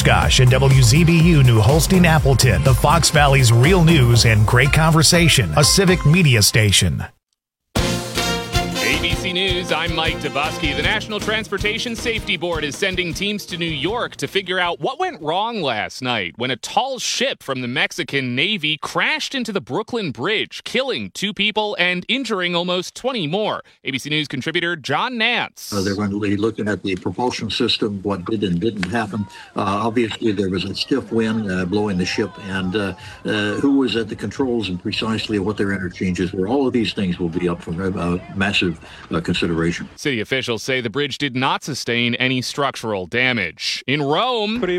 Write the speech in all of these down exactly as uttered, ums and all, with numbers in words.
Oshkosh and W Z B U New Holstein Appleton, the Fox Valley's real news and great conversation, a civic media station. A B C News, I'm Mike Dubusky. The National Transportation Safety Board is sending teams to New York to figure out what went wrong last night when a tall ship from the Mexican Navy crashed into the Brooklyn Bridge, killing two people and injuring almost twenty more. A B C News contributor John Nance. Uh, they're going to be looking at the propulsion system, what did and didn't happen. Uh, obviously, there was a stiff wind uh, blowing the ship, and uh, uh, who was at the controls and precisely what their interchanges were. All of these things will be up for uh, massive uh, consideration. City officials say the bridge did not sustain any structural damage. In Rome, Pope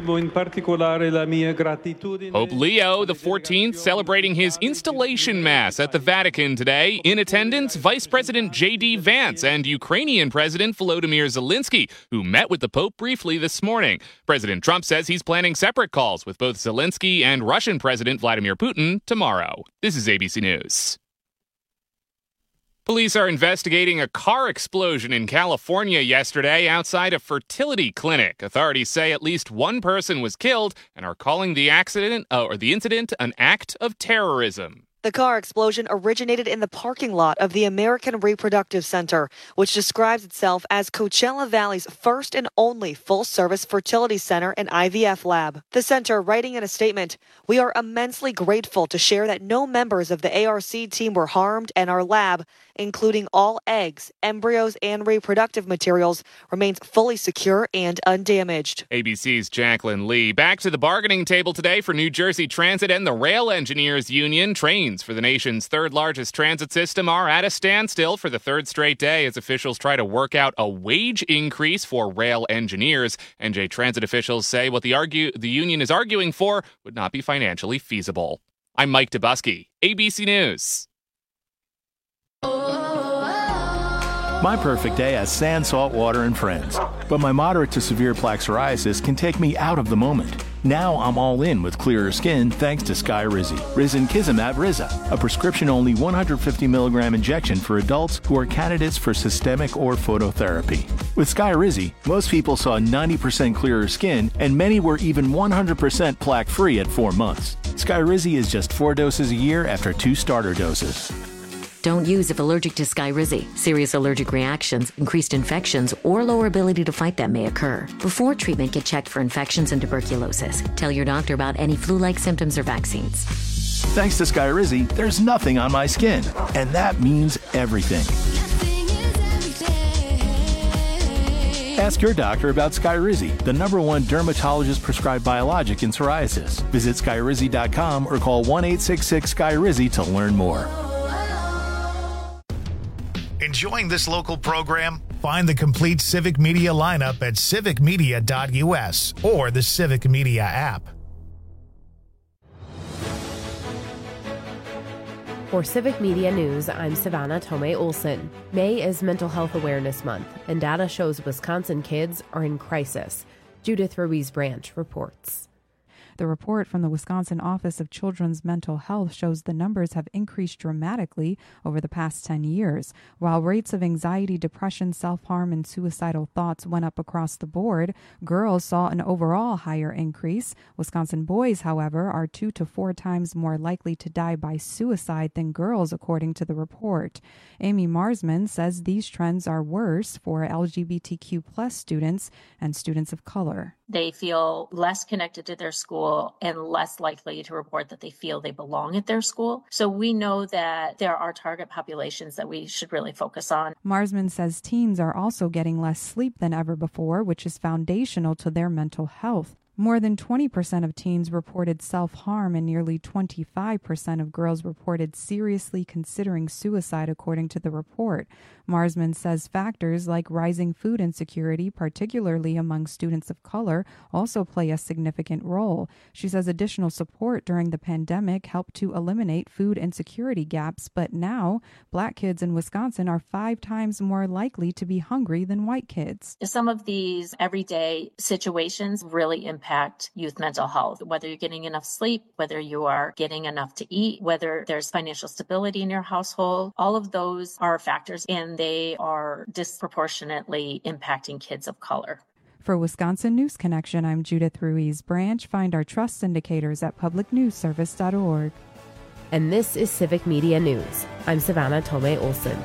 Leo the fourteenth celebrating his installation mass at the Vatican today. In attendance, Vice President J D Vance and Ukrainian President Volodymyr Zelensky, who met with the Pope briefly this morning. President Trump says he's planning separate calls with both Zelensky and Russian President Vladimir Putin tomorrow. This is A B C News. Police are investigating a car explosion in California yesterday outside a fertility clinic. Authorities say at least one person was killed and are calling the accident uh, or the incident an act of terrorism. The car explosion originated in the parking lot of the American Reproductive Center, which describes itself as Coachella Valley's first and only full-service fertility center and I V F lab. The center, writing in a statement, "We are immensely grateful to share that no members of the A R C team were harmed, and our lab, including all eggs, embryos, and reproductive materials, remains fully secure and undamaged." A B C's Jacqueline Lee. Back to the bargaining table today for New Jersey Transit and the Rail Engineers Union. Trains for the nation's third largest transit system are at a standstill for the third straight day as officials try to work out a wage increase for rail engineers. N J Transit officials say what the argue the union is arguing for would not be financially feasible. I'm Mike Dubusky, A B C News. My perfect day has sand, salt water, and friends. But my moderate to severe plaque psoriasis can take me out of the moment. Now I'm all in with clearer skin thanks to Skyrizi. Risankizumab Riza, a prescription-only one hundred fifty milligram injection for adults who are candidates for systemic or phototherapy. With Skyrizi, most people saw ninety percent clearer skin, and many were even one hundred percent plaque-free at four months. Skyrizi is just four doses a year after two starter doses. Don't use if allergic to Skyrizi. Serious allergic reactions, increased infections, or lower ability to fight them may occur. Before treatment, get checked for infections and tuberculosis. Tell your doctor about any flu-like symptoms or vaccines. Thanks to Skyrizi, there's nothing on my skin, and that means everything. Ask your doctor about Skyrizi, the number one dermatologist-prescribed biologic in psoriasis. Visit Skyrizi dot com or call one eight six six Skyrizi to learn more. Enjoying this local program? Find the complete Civic Media lineup at civic media dot u s or the Civic Media app. For Civic Media News, I'm Savannah Tomei Olson. May is Mental Health Awareness Month, and data shows Wisconsin kids are in crisis. Judith Ruiz Branch reports. The report from the Wisconsin Office of Children's Mental Health shows the numbers have increased dramatically over the past ten years. While rates of anxiety, depression, self-harm, and suicidal thoughts went up across the board, girls saw an overall higher increase. Wisconsin boys, however, are two to four times more likely to die by suicide than girls, according to the report. Amy Marsman says these trends are worse for L G B T Q plus students and students of color. They feel less connected to their school and less likely to report that they feel they belong at their school. So we know that there are target populations that we should really focus on. Marsman says teens are also getting less sleep than ever before, which is foundational to their mental health. More than twenty percent of teens reported self-harm and nearly twenty-five percent of girls reported seriously considering suicide, according to the report. Marsman says factors like rising food insecurity, particularly among students of color, also play a significant role. She says additional support during the pandemic helped to eliminate food insecurity gaps, but now Black kids in Wisconsin are five times more likely to be hungry than white kids. Some of these everyday situations really impact youth mental health, whether you're getting enough sleep, whether you are getting enough to eat, whether there's financial stability in your household. All of those are factors, and they are disproportionately impacting kids of color. For Wisconsin News Connection, I'm Judith Ruiz Branch. Find our trust indicators at public news service dot org. And this is Civic Media News. I'm Savannah Tomei Olson.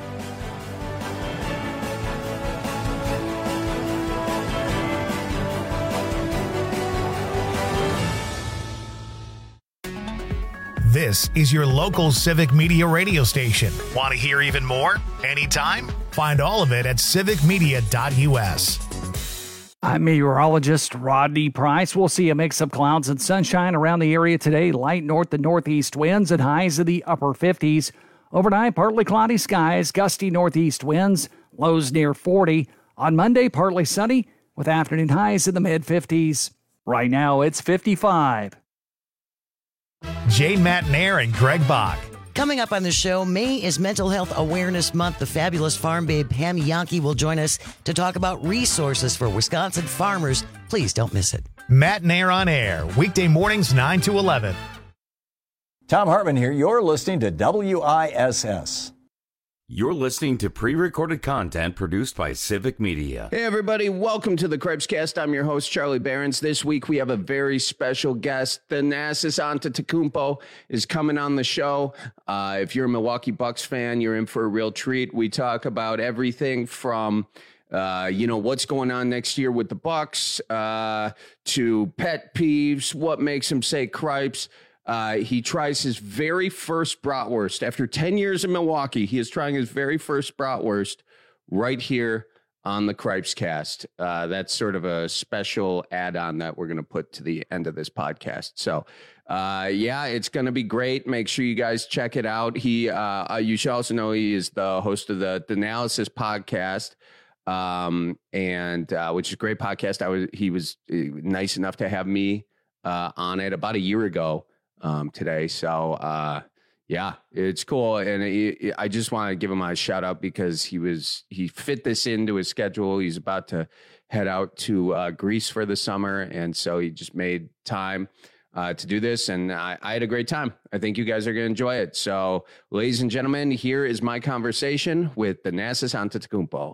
This is your local Civic Media radio station. Want to hear even more? Anytime? Find all of it at civic media dot u s. I'm meteorologist Rodney Price. We'll see a mix of clouds and sunshine around the area today. Light north and northeast winds and highs in the upper fifties. Overnight, partly cloudy skies, gusty northeast winds, lows near forty. On Monday, partly sunny with afternoon highs in the mid-fifties. Right now, it's fifty-five. Jane Matnair and Greg Bach. Coming up on the show, May is Mental Health Awareness Month. The fabulous farm babe Pam Yankee will join us to talk about resources for Wisconsin farmers. Please don't miss it. Matnair on Air, weekday mornings nine to eleven. Tom Hartman here. You're listening to W I S S. You're listening to pre-recorded content produced by Civic Media. Hey, everybody. Welcome to the Crepescast. I'm your host, Charlie Behrens. This week, we have a very special guest. Thanasis Antetokounmpo is coming on the show. Uh, if you're a Milwaukee Bucks fan, you're in for a real treat. We talk about everything from, uh, you know, what's going on next year with the Bucks, uh, to pet peeves, what makes him say cripes. Uh, he tries his very first bratwurst. After ten years in Milwaukee, he is trying his very first bratwurst right here on the Cripescast. Uh, that's sort of a special add-on that we're going to put to the end of this podcast. So, uh, yeah, it's going to be great. Make sure you guys check it out. He, uh, you should also know he is the host of the Analysis podcast, um, and uh, which is a great podcast. I was he was nice enough to have me uh, on it about a year ago. Um, today. So, uh, yeah, it's cool. And it, I just want to give him a shout out because he was, he fit this into his schedule. He's about to head out to uh, Greece for the summer. And so he just made time uh, to do this. And I, I had a great time. I think you guys are going to enjoy it. So, ladies and gentlemen, here is my conversation with Thanasis Antetokounmpo.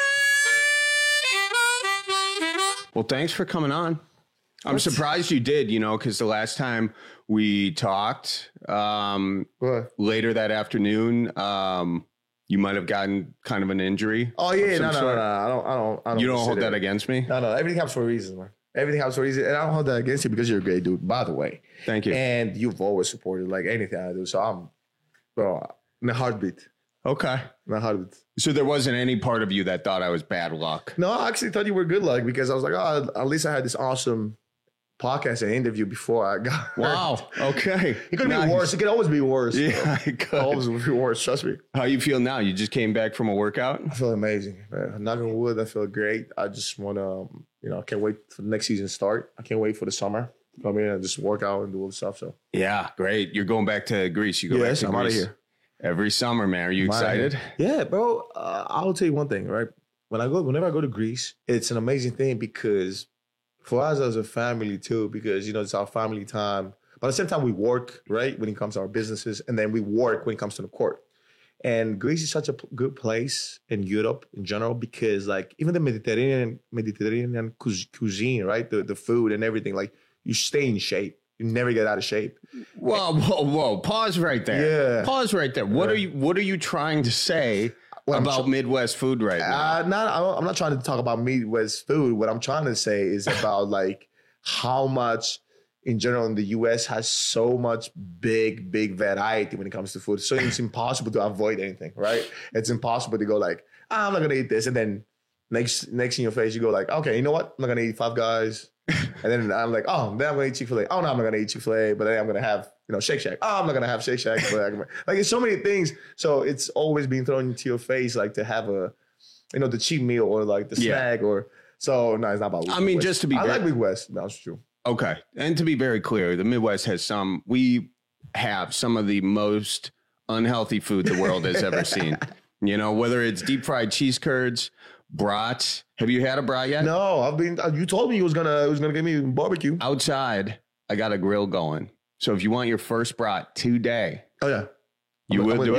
Well, thanks for coming on. I'm surprised you did, you know, because the last time we talked um, later that afternoon, um, you might have gotten kind of an injury. Oh, yeah. No, no, no, no. I don't, I don't, I don't. You don't hold that against me? No, no. Everything happens for a reason, man. Everything happens for a reason. And I don't hold that against you because you're a great dude, by the way. Thank you. And you've always supported like anything I do. So I'm, bro, in a heartbeat. Okay. In a heartbeat. So there wasn't any part of you that thought I was bad luck? No, I actually thought you were good luck because I was like, oh, at least I had this awesome podcast and interview before I got hurt. Wow. Okay. It could nice. be worse. It could always be worse. Yeah, it could. Always be worse. Trust me. How you feel now? You just came back from a workout? I feel amazing. Man. Knock on wood, I feel great. I just want to, um, you know, I can't wait for the next season to start. I can't wait for the summer to come in and just work out and do all the stuff. So yeah, great. You're going back to Greece. You go yes, back to I'm Greece. out of here. Every summer, man. Are you I'm excited? Yeah, bro. Uh, I'll tell you one thing, right? When I go, whenever I go to Greece, it's an amazing thing because for us as a family too, because, you know, it's our family time. But at the same time, we work, right, when it comes to our businesses, and then we work when it comes to the court. And Greece is such a p- good place in Europe in general because, like, even the Mediterranean Mediterranean cuisine, right, the, the food and everything, like, you stay in shape. You never get out of shape. Whoa, whoa, whoa! Pause right there. Yeah. Pause right there. What yeah. are you? What are you trying to say well, about tr- Midwest food right now? Uh, not, I'm not trying to talk about Midwest food. What I'm trying to say is about like how much, in general, in the U S has so much big, big variety when it comes to food. So it's impossible to avoid anything, right? It's impossible to go like, oh, I'm not gonna eat this, and then next, next in your face, you go like, okay, you know what? I'm not gonna eat Five Guys. And then I'm like, oh, then I'm gonna eat Chick-fil-A. Oh no, I'm not gonna eat Chick-fil-A, but then I'm gonna have, you know, Shake Shack. Oh, I'm not gonna have Shake Shack. But like, it's so many things. So it's always being thrown into your face, like to have a, you know, the cheap meal or like the yeah. snack or. So no, it's not about. I mean, West. Just to be. I very, like Midwest. That's true. Okay, and to be very clear, the Midwest has some. We have some of the most unhealthy food the world has ever seen. You know, whether it's deep fried cheese curds, brats. Have you had a brat yet? No, I've been. You told me you was gonna, you was gonna give me barbecue outside. I got a grill going, so if you want your first brat today, oh yeah, you I'm, will I'm do with, it. Yes, yes, yes. Okay. Yes. All right. I got. I got news for you. That's gonna be a cheat meal though. What? Okay. All right. I got. I got news for you. That's gonna be a cheat meal though.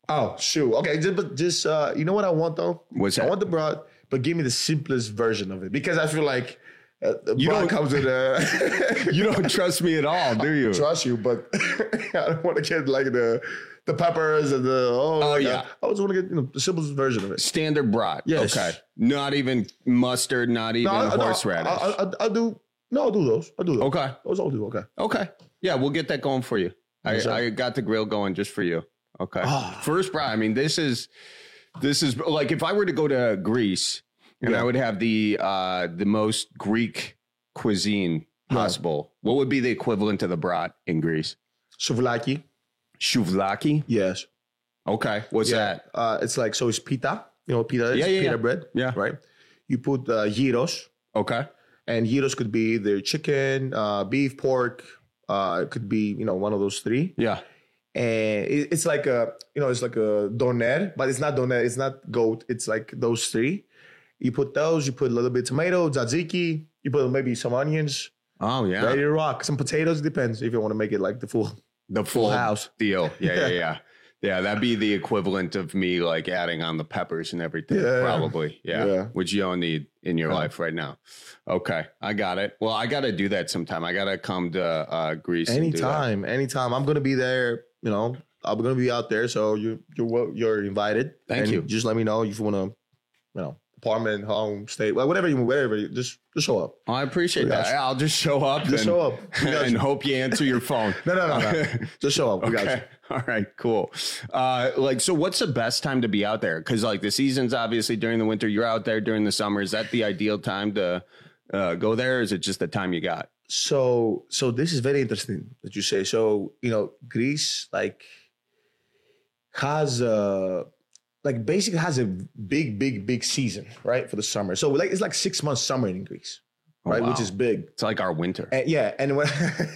Oh, shoot. Okay, just, but just uh, you know what I want though? What's that? I want the broth, but give me the simplest version of it because I feel like uh, the You broth don't- comes with a. You don't trust me at all, do you? I trust you, but I don't want to get like the the peppers and the oh, Oh, like yeah. that. I just want to get you know the simplest version of it. Standard brat. Yes. Okay. Not even mustard, not even I- I- horseradish. I, I, I, I'll do no, I'll do those. I'll do those. Okay. Those I'll do. Okay. Okay. Yeah, we'll get that going for you. I, Yes, sir. I got the grill going just for you. Okay. Ah. First brat. I mean, this is this is like if I were to go to Greece and Yeah. I would have the uh the most Greek cuisine possible, what would be the equivalent of the brat in Greece? Souvlaki. Souvlaki? Yes. Okay. What's Yeah. that? Uh, it's like so it's pita. You know what pita is? Yeah, yeah, pita yeah. bread. Yeah. Right. You put uh, gyros, Okay. and gyros could be either chicken, uh, beef, pork. Uh, it could be you know one of those three. Yeah. And it, it's like a you know it's like a doner, but it's not doner. It's not goat. It's like those three. You put those. You put a little bit of tomato, tzatziki. You put maybe some onions. Oh yeah. Ready to rock. Some potatoes. Depends if you want to make it like the full. The full house. deal. Yeah, yeah, yeah. Yeah, that'd be the equivalent of me like adding on the peppers and everything. Yeah. Probably. Yeah. Yeah. Which you don't need in your life right now. Okay. I got it. Well, I gotta do that sometime. I gotta come to uh Greece. and do that. Anytime, anytime. I'm gonna be there. You know, I'm gonna be out there, so you you're wel- you're invited. Thank And you. Just let me know if you want to, you know, apartment, home, stay, well, whatever you whatever. You just just show up. Oh, I appreciate We got that. you. I'll just show up Just and, show up. We got and you. hope you answer your phone. No, no, no, no. Just show up. We got you. Okay. All right, cool. Uh, like, so what's the best time to be out there? Because like the season's obviously during the winter. You're out there during the summer. Is that the ideal time to uh, go there? Or is it just the time you got? So so this is very interesting that you say. So you know, Greece like has uh like basically has a big, big, big season, right? For the summer. So like it's like six months summer in Greece, Oh, right? wow. Which is big. It's like our winter. And, yeah, and when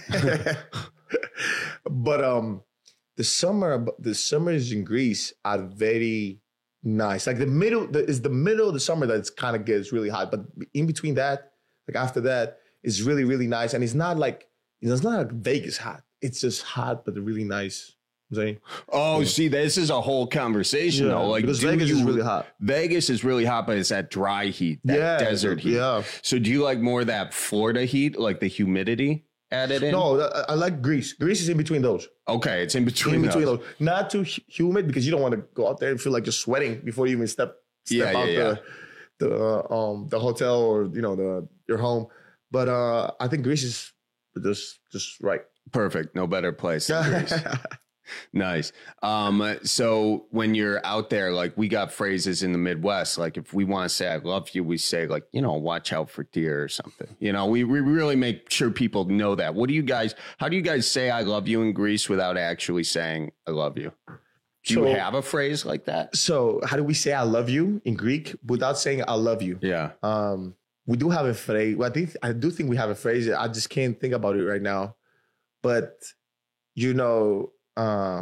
but um the summer the summers in Greece are very nice. Like the middle the, is the middle of the summer that it's kind of gets really hot, but in between that, like after that, it's really really nice, and it's not like it's not like Vegas hot. It's just hot, but really nice. You know what I'm saying? Oh, see, this is a whole conversation Yeah, though. Like because do Vegas is you- really hot. Vegas is really hot, but it's that dry heat, that Yeah, desert heat. yeah. So do you like more of that Florida heat, like the humidity added in? No, I, I like Greece. Greece is in between those. Okay, it's in between. in between those. those. Not too hu- humid because you don't want to go out there and feel like you're sweating before you even step step Yeah, out yeah, the the uh, um the hotel or you know the your home. But uh I think Greece is just just right. Perfect. No better place than Greece. Nice. Um, so when you're out there, like we got phrases in the Midwest, like if we want to say I love you, we say like, you know, watch out for deer or something. You know, we, we really make sure people know that. What do you guys, how do you guys say I love you in Greece without actually saying I love you? Do So- you have a phrase like that? So how do we say I love you in Greek without saying I love you? Yeah. Um, we do have a phrase. Well, I think I do think we have a phrase. I just can't think about it right now. But you know, uh,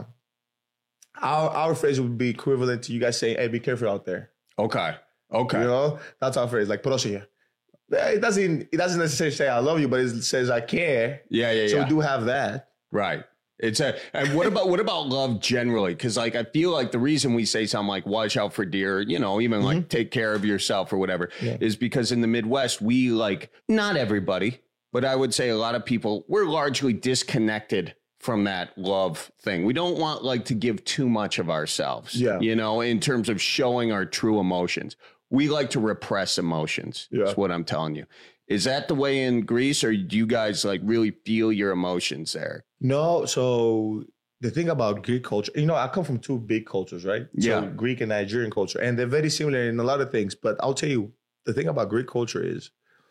our our phrase would be equivalent to you guys saying, "Hey, be careful out there." Okay. Okay. You know, that's our phrase. Like "Πρόσεχε." It doesn't. It doesn't necessarily say "I love you," but it says "I care." Yeah. Yeah. So yeah. we do have that. Right. It's a, and what about, what about love generally? Cause like, I feel like the reason we say something like watch out for deer, you know, even like take care of yourself or whatever Yeah. is because in the Midwest, we like, not everybody, but I would say a lot of people, we're largely disconnected from that love thing. We don't want like to give too much of ourselves, Yeah. you know, in terms of showing our true emotions. We like to repress emotions. Yeah. That's what I'm telling you. Is that the way in Greece, or do you guys like really feel your emotions there? No, so the thing about Greek culture, you know, I come from two big cultures, right? Yeah. So Greek and Nigerian culture, and they're very similar in a lot of things. But I'll tell you, the thing about Greek culture is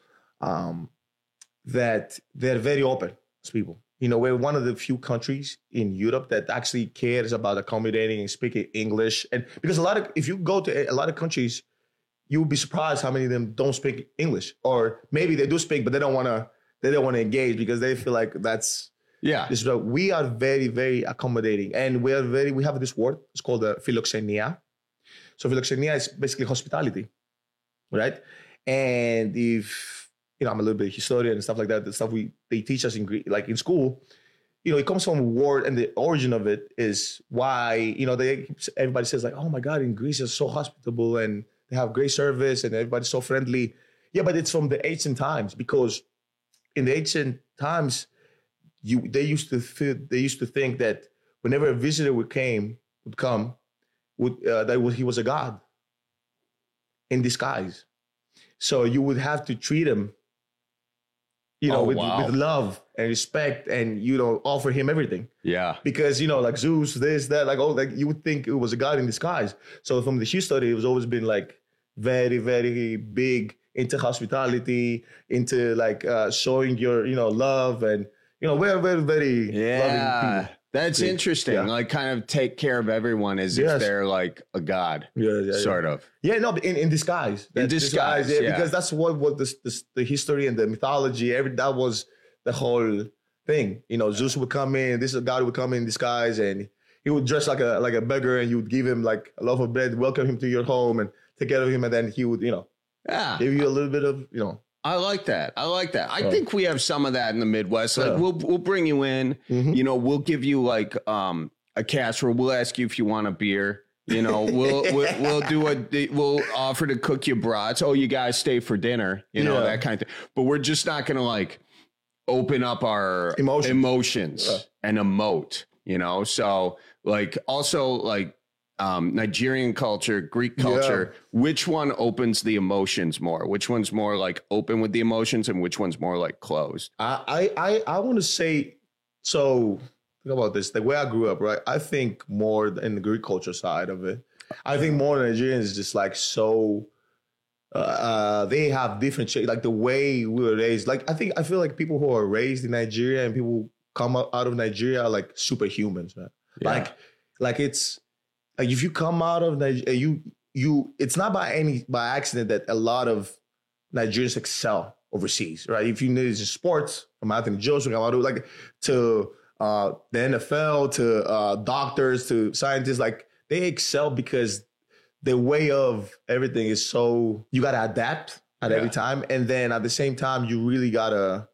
um, that they're very open as people. You know, we're one of the few countries in Europe that actually cares about accommodating and speaking English. And because a lot of, if you go to a lot of countries, you would be surprised how many of them don't speak English, or maybe they do speak, but they don't want to. They don't want to engage because they feel like that's Yeah. this. We are very, very accommodating, and we are very. We have this word. It's called the philoxenia. So philoxenia is basically hospitality, right? And if you know, I'm a little bit historian and stuff like that. The stuff we they teach us in Greek, like in school, you know, it comes from a word, and the origin of it is why, you know, they everybody says like, oh my God, in Greece, it's so hospitable and they have great service and everybody's so friendly. Yeah, but it's from the ancient times, because in the ancient times, you they used to th- they used to think that whenever a visitor would came would come, would uh, that was, he was a god in disguise. So you would have to treat him, you know, Oh, with, wow. with love and respect, and, you know, offer him everything. Yeah. Because, you know, like Zeus, this, that, like, oh, like you would think it was a god in disguise. So from the history, it was always been like very, very big into hospitality, into like uh, showing your, you know, love, and, you know, we're very, very Yeah. loving people. That's Yeah. interesting. Yeah. Like, kind of take care of everyone as Yes. if they're like a god, Yeah, yeah, sort yeah. of. Yeah, no, but in, in disguise. In That- disguise, yeah, yeah. because that's what what the, the the history and the mythology. Every that was the whole thing. You know, Zeus would come in. This god would come in disguise, and he would dress like a like a beggar, and you would give him like a loaf of bread, welcome him to your home, and take care of him, and then he would, you know, Yeah. give you a little bit of, you know. I like that. I like that. I Yeah. think we have some of that in the Midwest. Like, Yeah. we'll we'll bring you in. Mhm. You know, we'll give you like um a casserole. We'll ask you if you want a beer. You know, we'll we'll, we'll do a we'll offer to cook you brats. Oh, you guys stay for dinner. You know, Yeah. that kind of thing. But we're just not gonna like open up our Emotions. emotions Yeah. and emote. You know, so like also like. Um, Nigerian culture, Greek culture, which one opens the emotions more? Which one's more like open with the emotions, and which one's more like closed? I I I, I want to say, so think about this. The way I grew up, right? I think more in the Greek culture side of it. I think more Nigerians is just like so. Uh, uh, they have different shit. Like the way we were raised. Like I think I feel like people who are raised in Nigeria and people who come out out of Nigeria are like superhumans, man. Yeah. Like like it's like if you come out of Nigeria, you you. It's not by any by accident that a lot of Nigerians excel overseas, right? If you need in sports, from Anthony Joshua, like to uh, the N F L, to uh, doctors, to scientists, like they excel because the way of everything is so, you got to adapt at Yeah. every time. And then at the same time, you really got to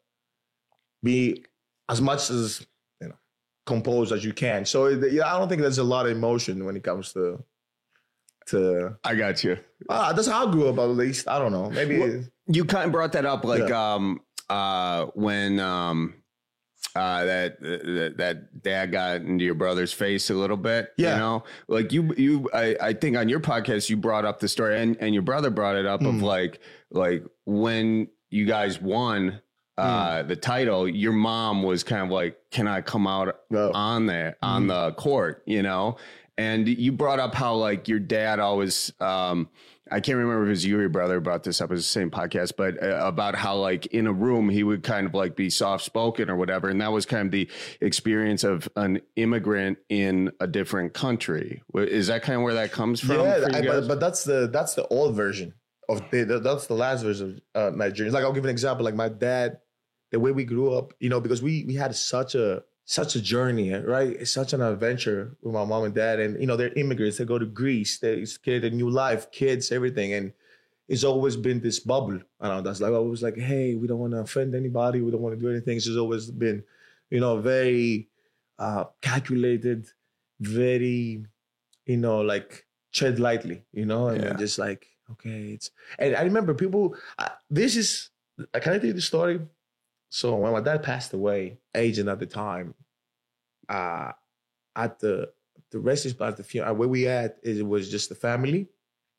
be as much as, you know, composed as you can. So yeah, I don't think there's a lot of emotion when it comes to, to, I got you. uh, that's how I grew up, at least. I don't know. Maybe. Well, you kind of brought that up, like Yeah. um uh when um uh that, that that dad got into your brother's face a little bit. Yeah. You know, like you you I, I think on your podcast you brought up the story, and and your brother brought it up of Mm. like like when you guys won uh the title, your mom was kind of like, can I come out Oh. on there on the court, you know? And you brought up how like your dad always um I can't remember if it was you or your brother brought this up. It was the same podcast, but uh, about how like in a room he would kind of like be soft spoken or whatever, and that was kind of the experience of an immigrant in a different country. Is that kind of where that comes from? Yeah, for you I- guys? but, but that's the that's the old version of the, the- that's the last version of uh, Nigerians. Like I'll give an example. Like my dad, the way we grew up, you know, because we we had such a such a journey, right? It's such an adventure with my mom and dad, and you know they're immigrants. They go to Greece. They create a new life, kids, everything, and it's always been this bubble around us. Like I was like, hey, we don't want to offend anybody. We don't want to do anything. It's just always been, you know, very uh, calculated, very, you know, like tread lightly, you know, and Yeah. then just like, okay, it's. And I remember people. Uh, this is. I can I tell you the story? So when my dad passed away, agent at the time, uh, at the the resting spot at the funeral, where we at, it was just the family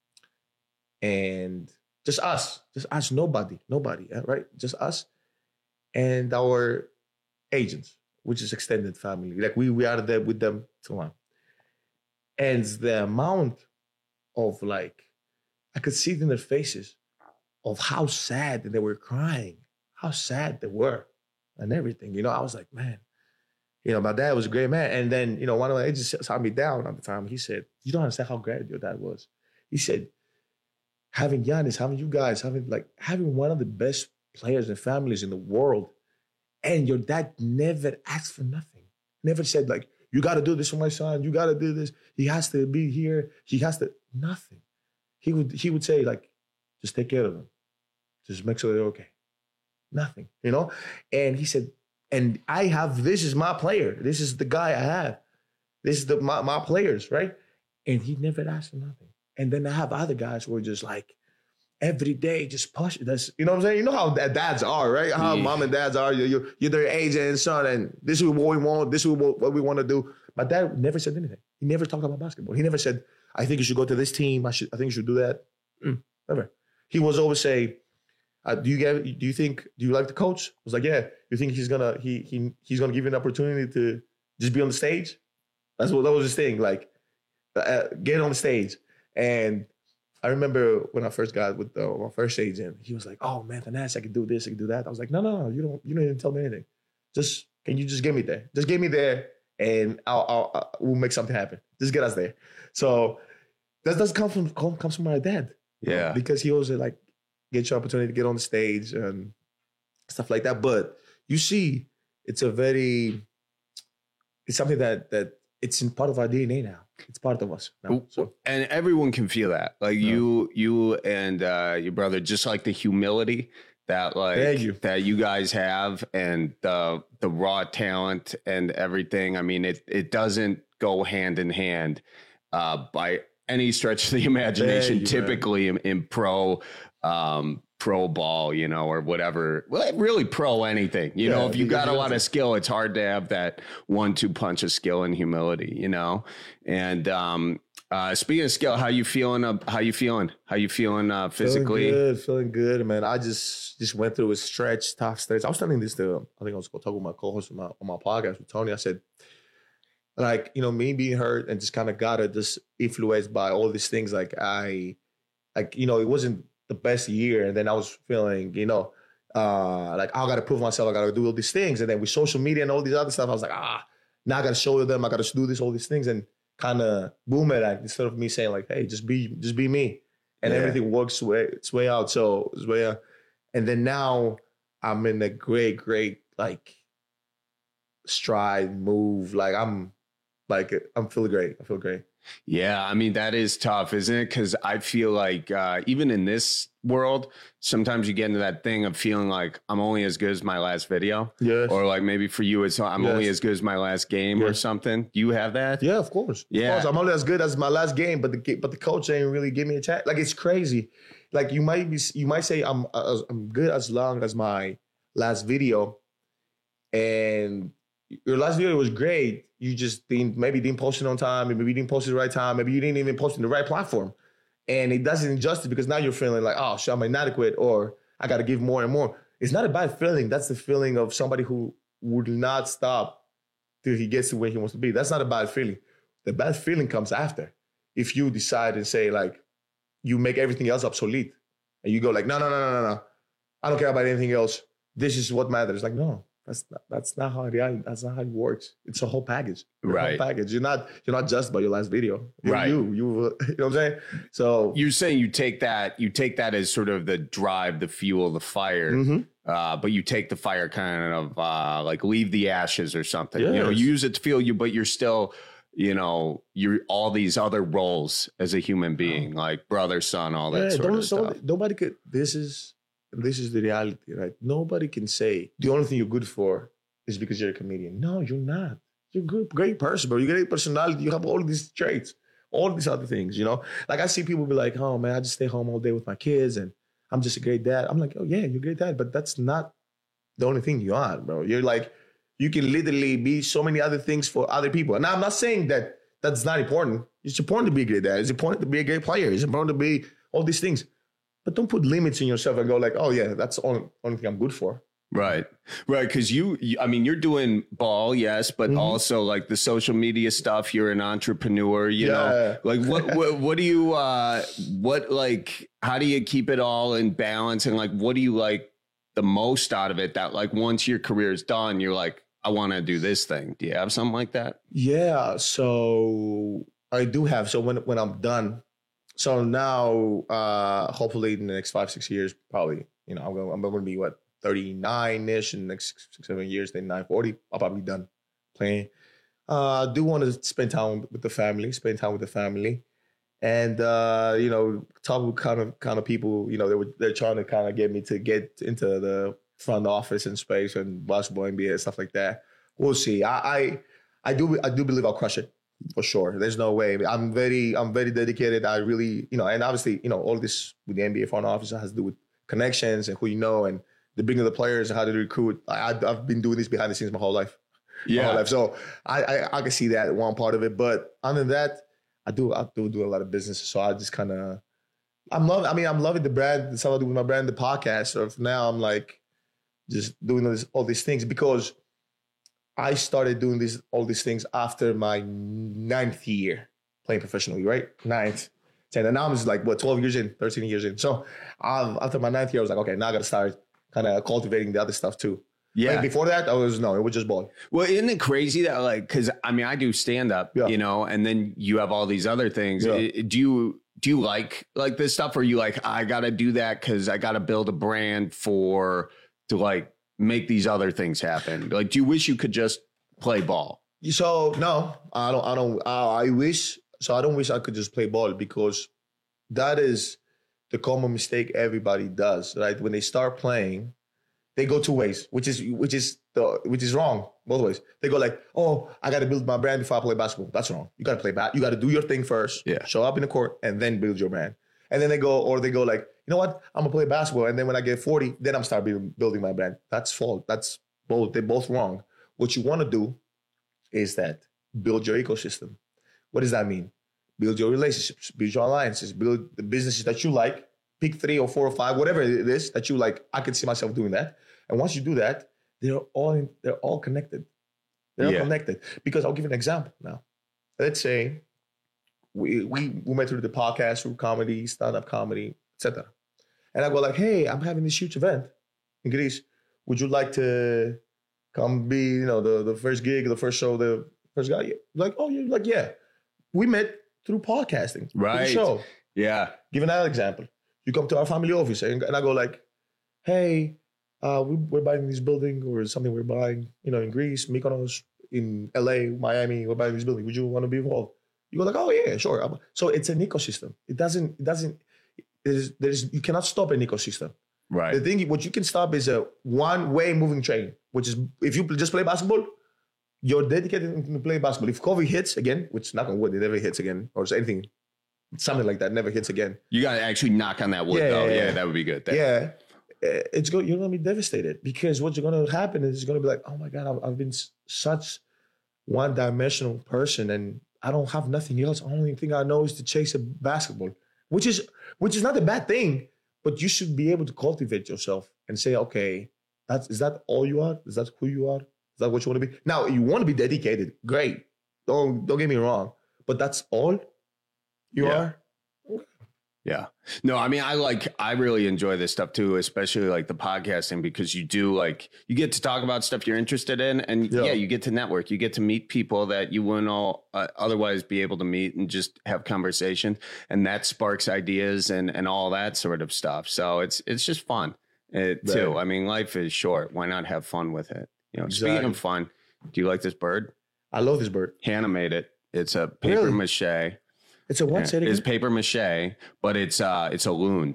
and just us, just us, nobody, nobody, right? Just us and our agents, which is extended family. Like we we are there with them till now. And the amount of like, I could see it in their faces of how sad they were crying, how sad they were and everything. You know, I was like, man, you know, my dad was a great man. And then, you know, one of my agents sat me down at the time. He said, you don't understand how great your dad was. He said, having Giannis, having you guys, having like, having one of the best players and families in the world, and your dad never asked for nothing. Never said like, you got to do this for my son. You got to do this. He has to be here. He has to, nothing. He would, he would say like, just take care of them. Just make sure they're okay. Nothing, you know? And he said, And I have, this is my player. This is the guy I have. This is the my, my players, right? And he never asked for nothing. And then I have other guys who are just like, every day, just push. That's, you know what I'm saying? You know how dads are, right? How yeah. mom and dads are. You're, you're, you're their age and son, and this is what we want. This is what we want to do. My dad never said anything. He never talked about basketball. He never said, I think you should go to this team. I should. I think you should do that. Mm, never. He was always say, uh, do you get? Do you think? Do you like the coach? I was like, yeah. You think he's gonna he he he's gonna give you an opportunity to just be on the stage? That's what that was his thing. Like, uh, get on the stage. And I remember when I first got with the, my first agent, he was like, "Oh man, Thanasis, I can do this, I can do that." I was like, "No, no, no, you don't. You don't even tell me anything. Just can you just get me there? Just get me there, and I'll, I'll, I'll we'll make something happen. Just get us there." So that does come from come, comes from my dad. Yeah, um, because he always like get your opportunity to get on the stage and stuff like that. But you see, it's a very, it's something that that it's in part of our D N A now. It's part of us now, so. And everyone can feel that. Like yeah. you, you and uh, your brother, just like the humility that like you. that you guys have, and the the raw talent and everything. I mean, it it doesn't go hand in hand uh, by any stretch of the imagination. You, typically in, in pro. Um, pro ball, you know, or whatever, well, really pro anything, you yeah, know, if you got a lot of skill, it's hard to have that one, two punch of skill and humility, you know? And, um, uh, speaking of skill, how you feeling? Uh, how you feeling? How you feeling, uh, physically? Feeling good, feeling good, man. I just, just went through a stretch, tough stretch. I was telling this to, I think I was going to talk with my co-host on my, on my podcast with Tony. I said, like, you know, me being hurt and just kind of got it just influenced by all these things. Like I, like, you know, it wasn't the best year, and then I was feeling, you know, uh, like I got to prove myself. I got to do all these things, and then with social media and all these other stuff, I was like, ah, now I got to show them. I got to do this, all these things, and kind of boomerang instead of me saying like, hey, just be, just be me, and yeah. everything works way its way out. So it's way out. And then now I'm in a great, great like stride move. Like I'm, like I'm feeling great. I feel great. Yeah, I mean, that is tough, isn't it? Because I feel like uh, even in this world, sometimes you get into that thing of feeling like I'm only as good as my last video. Yes. Or like maybe for you, it's I'm yes. only as good as my last game yes. or something. Do you have that? Yeah, of course. Yeah. Of course. I'm only as good as my last game, but the but the coach ain't really give me a chance. Like, it's crazy. Like, you might be, you might say I'm uh, I'm good as long as my last video, and your last video was great. You just didn't, maybe didn't post it on time. Maybe you didn't post it the right time. Maybe you didn't even post it in the right platform. And it doesn't injustice because now you're feeling like, oh, shit, I'm inadequate, or I got to give more and more. It's not a bad feeling. That's the feeling of somebody who would not stop till he gets to where he wants to be. That's not a bad feeling. The bad feeling comes after. If you decide and say, like, you make everything else obsolete, and you go like, no, no, no, no, no, no. I don't care about anything else. This is what matters. Like, no. That's not, that's not how it, that's not how it works. It's a whole package. You're right. A whole package. You're not you're not just by your last video. You're right. You you you know what I'm saying? So you're saying you take that you take that as sort of the drive, the fuel, the fire. Mm-hmm. Uh, but you take the fire kind of uh, like leave the ashes or something. Yes. You know, you use it to fuel you, but you're still, you know, you're all these other roles as a human being, like brother, son, all that yeah, sort don't, of stuff. Nobody could. This is this is the reality, right? Nobody can say the only thing you're good for is because you're a comedian. No, you're not. You're a good, great person, bro. You're a great personality. You have all these traits, all these other things, you know? Like, I see people be like, oh, man, I just stay home all day with my kids, and I'm just a great dad. I'm like, oh, yeah, you're a great dad, but that's not the only thing you are, bro. You're like, you can literally be so many other things for other people. And I'm not saying that that's not important. It's important to be a great dad. It's important to be a great player. It's important to be all these things. But don't put limits in yourself and go like, oh, yeah, that's the only, only thing I'm good for. Right. Right. Because you, you, I mean, you're doing ball, yes, but mm-hmm. also like the social media stuff. You're an entrepreneur, you yeah. know, like what, what, what do you, uh, what, like, how do you keep it all in balance? And like, what do you like the most out of it that like once your career is done, you're like, I want to do this thing. Do you have something like that? Yeah. So I do have. So when, when I'm done, so now, uh, hopefully in the next five, six years, probably, you know, I'm going, I'm going to be what? thirty-nine-ish in the next six, six, seven years, then nine forty, I'll probably be done playing. Uh, I do want to spend time with the family, spend time with the family. And, uh, you know, talk with kind of kind of people, you know, they were, they're trying to kind of get me to get into the front office and space and basketball, N B A, stuff like that. We'll see. I, I, I do, I do believe I'll crush it for sure. There's no way. I'm very, I'm very dedicated. I really, you know, and obviously, you know, all this with the N B A front office has to do with connections and who you know and the bringing of the players and how to recruit. I, I've been doing this behind the scenes my whole life. Yeah. My whole life. So I, I, I can see that one part of it. But other than that, I do, I do do a lot of business. So I just kind of, I'm loving, I mean, I'm loving the brand, the stuff I do with my brand, the podcast. So for now I'm like just doing all, this, all these things because I started doing this, all these things after my ninth year playing professionally, right? Ninth, ten. And now I'm just like, what, twelve years in, thirteen years in. So um, after my ninth year, I was like, okay, now I got to start kind of cultivating the other stuff too. Yeah. Like before that, I was, no, it was just ball. Well, isn't it crazy that like, cause I mean, I do stand up, yeah. you know, and then you have all these other things. Yeah. It, do you, do you like, like this stuff? Or are you like, I got to do that cause I got to build a brand for, to like make these other things happen? Like, do you wish you could just play ball? So no, I don't, I don't, uh, I wish, so I don't wish I could just play ball because that is the common mistake everybody does, right? When they start playing, they go two ways, which is which is the which is wrong both ways. They go like, "Oh, I got to build my brand before I play basketball." That's wrong. You got to play bat. You got to do your thing first. Yeah. Show up in the court and then build your brand. And then they go, or they go like, "You know what? I'm gonna play basketball, and then when I get forty, then I'm start building, building my brand." That's fault. That's both. They're both wrong. What you want to do is that build your ecosystem. What does that mean? Build your relationships, build your alliances, build the businesses that you like. Pick three or four or five, whatever it is that you like. I can see myself doing that. And once you do that, they're all in, they're all connected. They're yeah. all connected. Because I'll give you an example now. Let's say we we we met through the podcast, through comedy, stand-up comedy, et cetera. And I go like, hey, I'm having this huge event in Greece. Would you like to come be, you know, the, the first gig, the first show, the first guy? Like, oh, you're like, yeah. We met through podcasting. Right. The show. Yeah. Give another example. You come to our family office and, and I go like, hey, uh, we, we're buying this building or something we're buying, you know, in Greece, Mykonos, in L A, Miami, we're buying this building. Would you want to be involved? You go like, oh yeah, sure. So it's an ecosystem. It doesn't, it doesn't, there's, there's, you cannot stop an ecosystem. Right. The thing, what you can stop is a one-way moving train, which is if you just play basketball, you're dedicated to play basketball. If COVID hits again, which knock on wood, it never hits again, or anything, something like that never hits again. You got to actually knock on that wood, yeah, though. Yeah, yeah. yeah, that would be good. Then. Yeah. It's go, you're going to be devastated because what's going to happen is it's going to be like, oh my God, I've, I've been such one-dimensional person and I don't have nothing else. The only thing I know is to chase a basketball, which is which is not a bad thing, but you should be able to cultivate yourself and say, okay, that's is that all you are? Is that who you are? Is that what you want to be? Now, you want to be dedicated. Great. Don't, don't get me wrong. But that's all you yeah. are? Yeah. No, I mean, I like, I really enjoy this stuff too, especially like the podcasting, because you do like, you get to talk about stuff you're interested in. And yeah, yeah you get to network, you get to meet people that you wouldn't all uh, otherwise be able to meet and just have conversation. And that sparks ideas and, and all that sort of stuff. So it's, it's just fun it, too. I mean, life is short. Why not have fun with it? You know, exactly. Speaking of fun, do you like this bird? I love this bird. Hannah made it. It's a paper really? mache. It's a what? Say it again? It's paper mache, but it's uh it's a loon.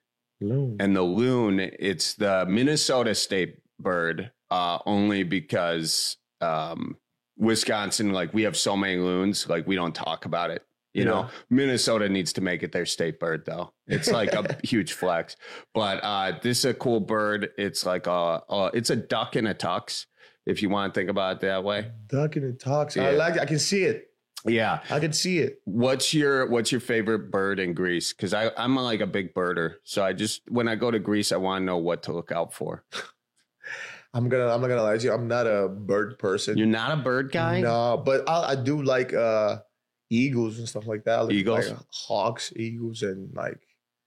Loon. And the loon, it's the Minnesota state bird, uh, only because um Wisconsin, like we have so many loons, like we don't talk about it. You yeah. know, Minnesota needs to make it their state bird, though. It's like a huge flex. But uh, this is a cool bird. It's like a, a it's a duck in a tux, if you want to think about it that way. Duck in a tux. Yeah. I like it. I can see it. Yeah, I can see it. What's your What's your favorite bird in Greece? Because I I'm like a big birder, so I just when I go to Greece, I want to know what to look out for. I'm gonna I'm not gonna lie to you. I'm not a bird person. You're not a bird guy? No, but I, I do like uh, eagles and stuff like that. Like, eagles, like hawks, eagles, and like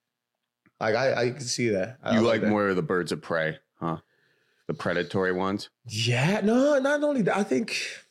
like I I can see that. I you like, like more of the birds of prey, huh? The predatory ones. Yeah, no, not only that. I think.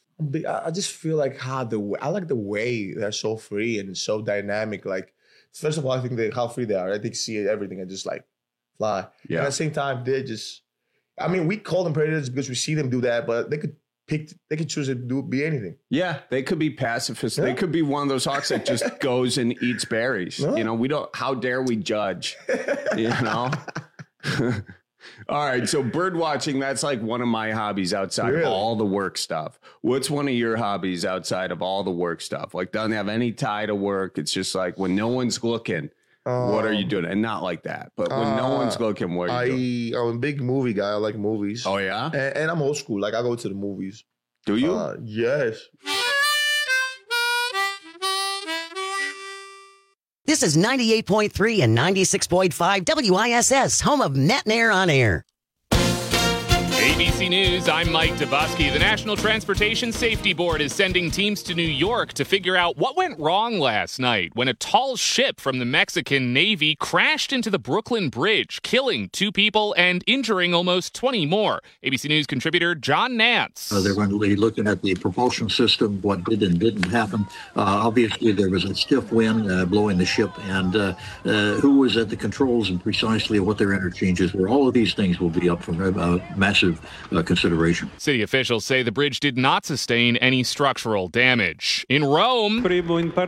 I just feel like how the I like the way they're so free and so dynamic. Like, first of all, I think they how free they are. I think see everything and just like fly. Yeah. And at the same time, they just. I mean, we call them predators because we see them do that, but they could pick. They could choose to do be anything. Yeah, they could be pacifists. Yeah. They could be one of those hawks that just goes and eats berries. No. You know, we don't. How dare we judge? You know. All right, so bird watching, that's like one of my hobbies outside really? of all the work stuff. What's one of your hobbies outside of all the work stuff? Like, doesn't have any tie to work. It's just like when no one's looking, um, what are you doing? And not like that, but when uh, no one's looking, what are you I, doing? I'm a big movie guy. I like movies. Oh, yeah? And, and I'm old school. Like, I go to the movies. Do you? Uh, yes. This is ninety-eight point three and ninety-six point five W I S S, home of Net and Air on Air. A B C News, I'm Mike Dabusky. The National Transportation Safety Board is sending teams to New York to figure out what went wrong last night when a tall ship from the Mexican Navy crashed into the Brooklyn Bridge, killing two people and injuring almost twenty more. A B C News contributor John Nance. Uh, they're going to be looking at the propulsion system, what did and didn't happen. Uh, obviously, there was a stiff wind uh, blowing the ship, and uh, uh, who was at the controls and precisely what their interchanges were. All of these things will be up for uh, massive Uh, consideration. City officials say the bridge did not sustain any structural damage. In Rome, Pope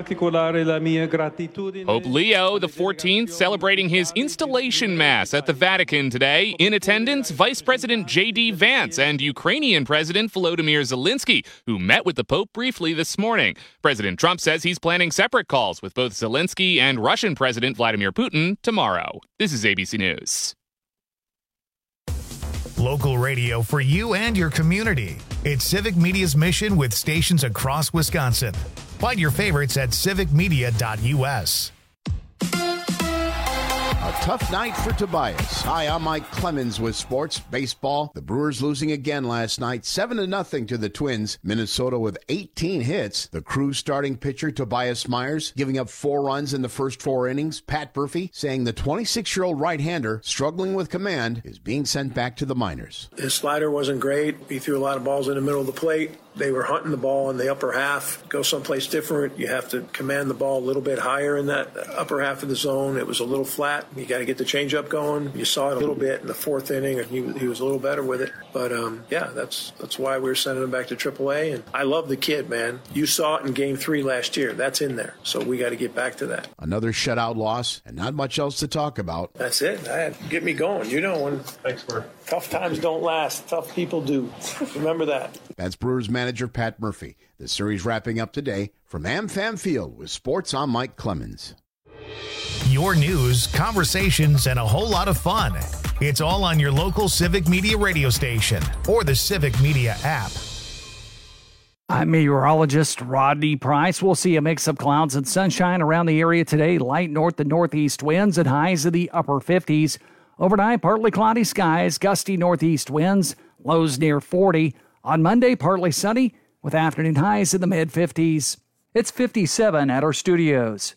Leo the fourteenth celebrating his installation mass at the Vatican today. In attendance, Vice President J D Vance and Ukrainian President Volodymyr Zelensky, who met with the Pope briefly this morning. President Trump says he's planning separate calls with both Zelensky and Russian President Vladimir Putin tomorrow. This is A B C News. Local radio for you and your community. It's Civic Media's mission with stations across Wisconsin. Find your favorites at civic media dot U S. A tough night for Tobias. Hi, I'm Mike Clemens with Sports Baseball. The Brewers losing again last night, seven to nothing to the Twins. Minnesota with eighteen hits. The Crew starting pitcher Tobias Myers giving up four runs in the first four innings. Pat Murphy saying the twenty-six-year-old right-hander struggling with command is being sent back to the minors. His slider wasn't great. He threw a lot of balls in the middle of the plate. They were hunting the ball in the upper half. Go someplace different. You have to command the ball a little bit higher in that upper half of the zone. It was a little flat. You got to get the changeup going. You saw it a little bit in the fourth inning, and he, he was a little better with it. But um, yeah, that's that's why we were sending him back to triple A. And I love the kid, man. You saw it in Game Three last year. That's in there. So we got to get back to that. Another shutout loss, and not much else to talk about. That's it. That get me going. You know, when thanks for tough times don't last, tough people do. Remember that. That's Brewers manager Pat Murphy. The series wrapping up today from AmFam Field with Sports. I'm Mike Clemens. Your news, conversations, and a whole lot of fun. It's all on your local Civic Media radio station or the Civic Media app. I'm meteorologist Rodney Price. We'll see a mix of clouds and sunshine around the area today. Light north and northeast winds and highs in the upper fifties. Overnight, partly cloudy skies, gusty northeast winds, lows near forty. On Monday, partly sunny with afternoon highs in the mid-fifties. It's fifty-seven at our studios.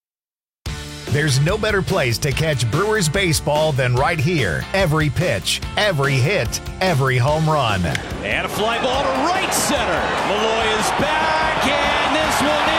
There's no better place to catch Brewers baseball than right here. Every pitch, every hit, every home run. And a fly ball to right center. Malloy is back, and this one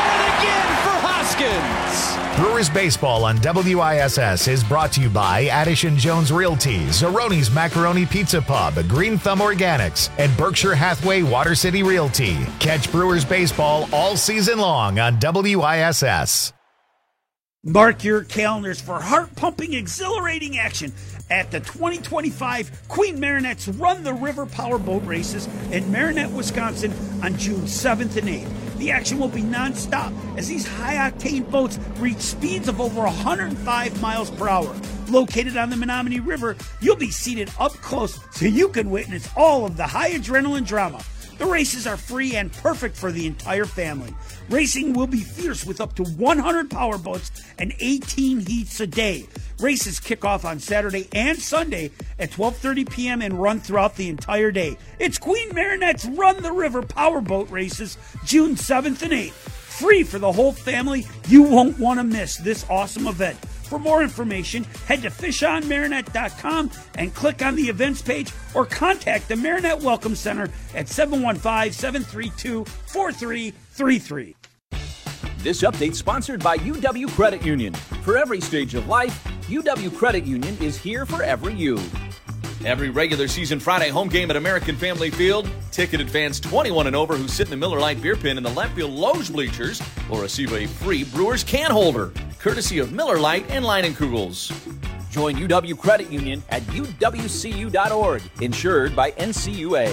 is gone again for Hoskins. Brewers baseball on W I S S is brought to you by Addison Jones Realty, Zeroni's Macaroni Pizza Pub, Green Thumb Organics, and Berkshire Hathaway Water City Realty. Catch Brewers baseball all season long on W I S S. Mark your calendars for heart-pumping, exhilarating action at the twenty twenty-five Queen Marinette's Run the River Powerboat Races in Marinette, Wisconsin on June seventh and eighth. The action will be nonstop as these high-octane boats reach speeds of over one hundred five miles per hour. Located on the Menominee River, you'll be seated up close so you can witness all of the high adrenaline drama. The races are free and perfect for the entire family. Racing will be fierce with up to one hundred powerboats and eighteen heats a day. Races kick off on Saturday and Sunday at twelve thirty p.m. and run throughout the entire day. It's Queen Marinette's Run the River Powerboat Races, June seventh and eighth. Free for the whole family. You won't want to miss this awesome event. For more information, head to fish on marinette dot com and click on the events page or contact the Marinette Welcome Center at seven one five, seven three two, four three three three. This update sponsored by U W Credit Union. For every stage of life, U W Credit Union is here for every you. Every regular season Friday home game at American Family Field, ticketed fans twenty-one and over who sit in the Miller Lite beer pen in the left field Loge bleachers will receive a free Brewers can holder, courtesy of Miller Lite and Leinenkugels. Join U W Credit Union at U W C U dot org, insured by N C U A.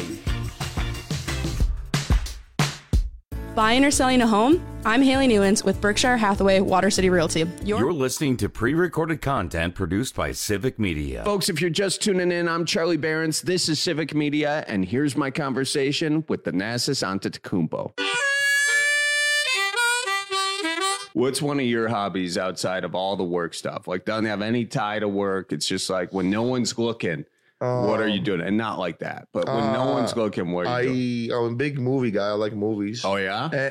Buying or selling a home? I'm Haley Newlands with Berkshire Hathaway Water City Realty. You're, you're listening to pre-recorded content produced by Civic Media. Folks, if you're just tuning in, I'm Charlie Behrens. This is Civic Media, and here's my conversation with Thanasis Antetokounmpo. What's one of your hobbies outside of all the work stuff? Like, doesn't have any tie to work. It's just like when no one's looking, um, what are you doing? And not like that, but when uh, no one's looking, what are you I, doing? I'm a big movie guy. I like movies. Oh, yeah? And-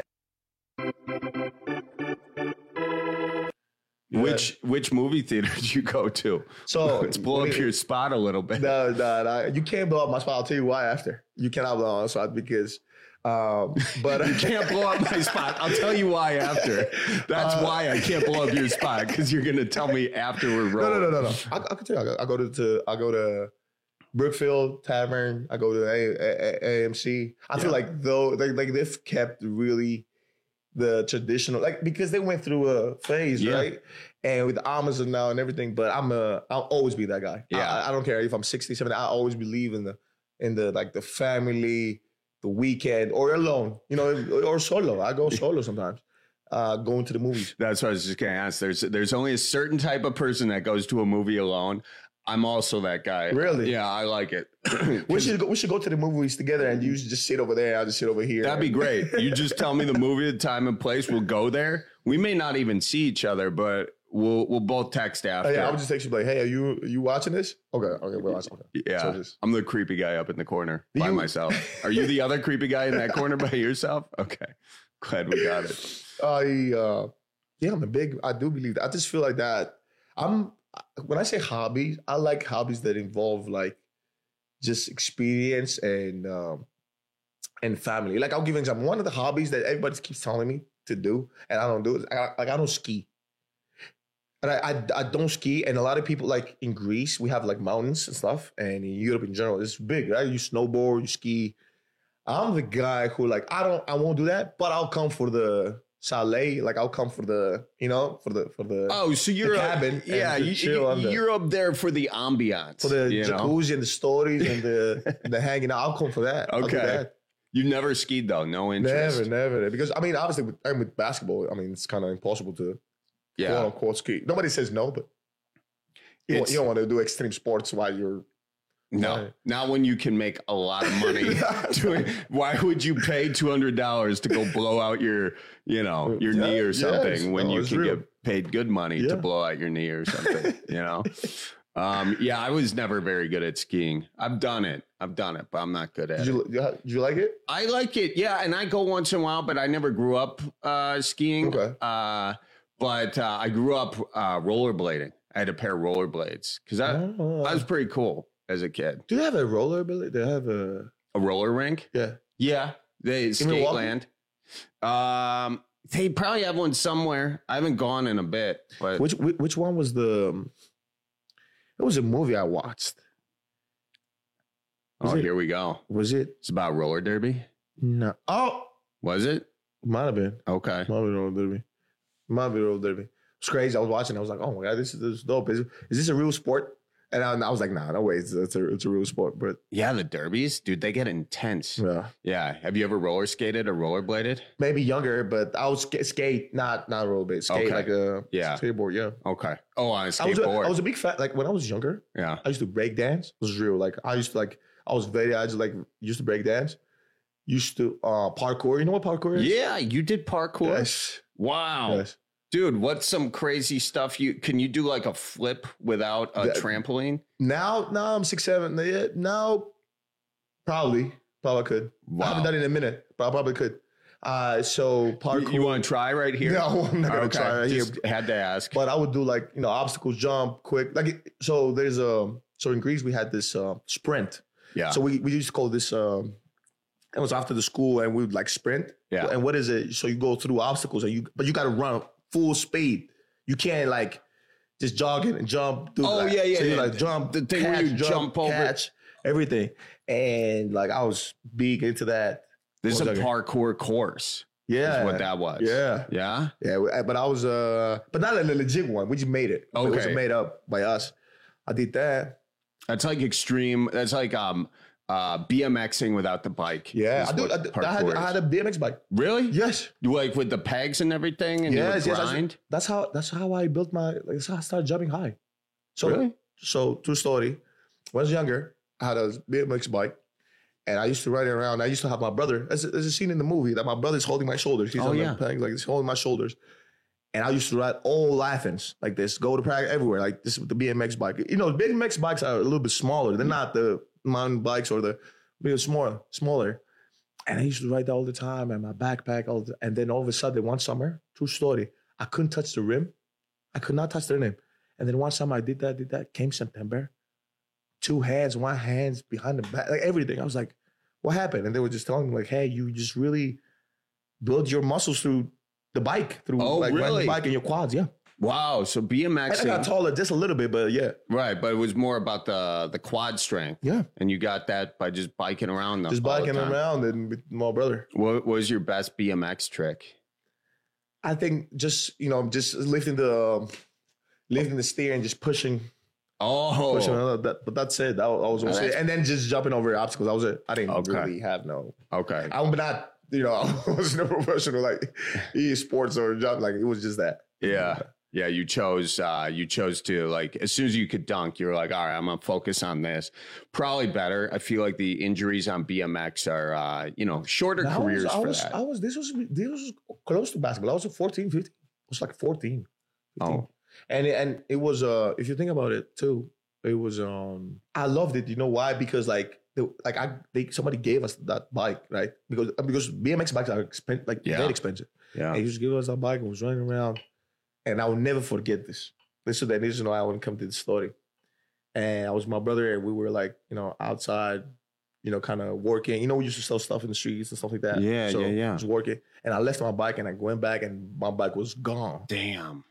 Which which movie theater did you go to? So let's blow up your spot a little bit. No, no, no. You can't blow up my spot. I'll tell you why after. You cannot blow up my spot because um but you can't blow up my spot. I'll tell you why after. That's uh, why I can't blow up your spot, because you're gonna tell me after we're rolling. No, no, no, no, no. I, I can tell you. I go, I go to, to I go to Brookfield Tavern. I go to A, A, A M C. I yeah. feel like though they like they've kept really the traditional, like, because they went through a phase, yeah. right? And with Amazon now and everything, but I'm a, I'll always be that guy. Yeah. I, I don't care if I'm sixty, seventy, I always believe in the, in the, like the family, the weekend, or alone, you know, or solo. I go solo sometimes, uh, going to the movies. That's what I was just going to ask. There's, there's only a certain type of person that goes to a movie alone. I'm also that guy. Really? Yeah, I like it. we should go, we should go to the movies together, and you should just sit over there. I'll just sit over here. That'd be great. You just tell me the movie, the time and place. We'll go there. We may not even see each other, but we'll we'll both text after. Oh, yeah, I'll just text you like, "Hey, are you are you watching this?" Okay, okay, we're watching. Okay. Yeah, so just, I'm the creepy guy up in the corner by you, myself. Are you the other creepy guy in that corner by yourself? Okay, glad we got it. I uh, yeah, I'm a big. I do believe that. I just feel like that. I'm. When I say hobbies, I like hobbies that involve like just experience and um, and family. Like I'll give you an example. One of the hobbies that everybody keeps telling me to do, and I don't do it. I, like I don't ski, and I, I I don't ski. And a lot of people, like in Greece, we have like mountains and stuff, and in Europe in general, it's big, right? You snowboard, you ski. I'm the guy who like I don't I won't do that, but I'll come for the chalet, like I'll come for the, you know, for the for the oh, so you're the cabin, a, yeah, you, you, the, you're up there for the ambiance, for the you jacuzzi know? and the stories and the the hanging out. I'll come for that. Okay, that. You never skied though, no interest. Never, never. Because I mean, obviously, with, and with basketball, I mean, it's kind of impossible to, yeah, quote unquote ski. Nobody says no, but you, want, you don't want to do extreme sports while you're. No, right. Not when you can make a lot of money. doing, why would you pay two hundred dollars to go blow out your, you know, your yeah, knee or something yes. when no, you can real. get paid good money yeah. to blow out your knee or something, you know? Um, yeah, I was never very good at skiing. I've done it. I've done it, but I'm not good at did you, it. Did you like it? I like it, yeah. And I go once in a while, but I never grew up uh, skiing. Okay. Uh, but uh, I grew up uh, rollerblading. I had a pair of rollerblades because I, oh. I was pretty cool as a kid. Do they have a roller ability? They have a a roller rink? Yeah. Yeah. They Skateland. Um they probably have one somewhere. I haven't gone in a bit, but which which one was the um, it was a movie I watched. Was oh, it, here we go. Was it? It's about roller derby? No. Oh, was it? Might have been. Okay. Might have been roller derby. Might be roller derby. It's crazy. I was watching. I was like, oh my god, this is, this is dope. Is, is this a real sport? And I, and I was like, nah, no way. It's, it's a it's a real sport. But yeah, the derbies, dude, they get intense. Yeah. Yeah. Have you ever roller skated or rollerbladed? Maybe younger, but I was skate, not not rollerblade. Skate okay. like a yeah. skateboard. Yeah. Okay. Oh, on a skateboard. I was a, I was a big fan. Like when I was younger. Yeah. I used to break dance. It was real. Like I used to like I was very I just like used to break dance. Used to uh parkour. You know what parkour is? Yeah, you did parkour. Yes. Wow. Yes. Dude, what's some crazy stuff you can you do like a flip without a that, trampoline? Now, now I'm six, seven. Yeah, now probably, probably could. Wow. I haven't done it in a minute, but I probably could. Uh, so parkour. You, you want to try right here? No, I'm not gonna okay. try right Just here. Had to ask. But I would do like you know obstacle jump, quick. Like so, there's a so in Greece we had this uh, sprint. Yeah. So we we used to call this. Um, it was after the school, and we would like sprint. Yeah. And what is it? So you go through obstacles, and you but you got to run full speed. You can't like just jog in and jump. Do oh like, yeah, yeah. So you yeah. like jump, the thing catch, where you jump, jump over, catch, everything. And like I was big into that. This is a parkour course. Yeah, is what that was. Yeah, yeah, yeah. But I was uh, but not a legit one. We just made it. Okay, it was made up by us. I did that. That's like extreme. That's like um uh BMXing without the bike. Yeah, I do. I, I, had, I had a B M X bike. Really? Yes. Like with the pegs and everything, and yes, you would yes. grind. That's how. That's how I built my. Like, that's how I started jumping high. So, really? So, true story. When I was younger, I had a B M X bike, and I used to ride it around. I used to have my brother. There's a, there's a scene in the movie that my brother's holding my shoulders. He's Oh, on yeah. the pegs, like he's holding my shoulders. And I used to ride all Athens like this, go to practice everywhere, like this with the B M X bike. You know, B M X bikes are a little bit smaller. They're not the mountain bikes or the they're smaller, smaller. And I used to ride that all the time and my backpack. All the, and then all of a sudden, one summer, true story, I couldn't touch the rim. I could not touch the rim. And then one summer I did that, did that. Came September, two hands, one hands behind the back, like everything. I was like, what happened? And they were just telling me like, hey, you just really build your muscles through the bike, through Oh, like riding really? the bike and your quads. Yeah. Wow. So B M X. I got taller just a little bit, but yeah. Right, but it was more about the the quad strength. Yeah. And you got that by just biking around. The, Just all the biking time. around and with my brother. What was your best B M X trick? I think just, you know, just lifting the lifting the steer and just pushing. Oh. Pushing another, that, but that's it. That was, that was Oh, it. that's- And then just jumping over obstacles. That was it. I didn't Okay. really have no. Okay. I'm not, you know, I wasn't a professional like e-sports or jump. Like it was just that. Yeah. Yeah, you chose uh you chose to like as soon as you could dunk, you were like, all right, I'm gonna focus on this. Probably better. I feel like the injuries on B M X are uh, you know, shorter I was- careers I for was, that. I was, this was, this was close to basketball. I was fourteen, fifteen. I was like fourteen. fifteen. Oh. And, and it was, uh, if you think about it too, it was, um, I loved it. You know why? Because like, they, like I, they, somebody gave us that bike, right? Because, because B M X bikes are expensive, like Yeah. very expensive. Yeah. And he just gave us that bike and was running around. And I will never forget this. This is the reason why I wouldn't come to the story. And I was with my brother, and we were like, you know, outside, you know, kind of working. You know, we used to sell stuff in the streets and stuff like that. Yeah, so yeah, yeah. I was working. And I left my bike and I went back and my bike was gone. Damn.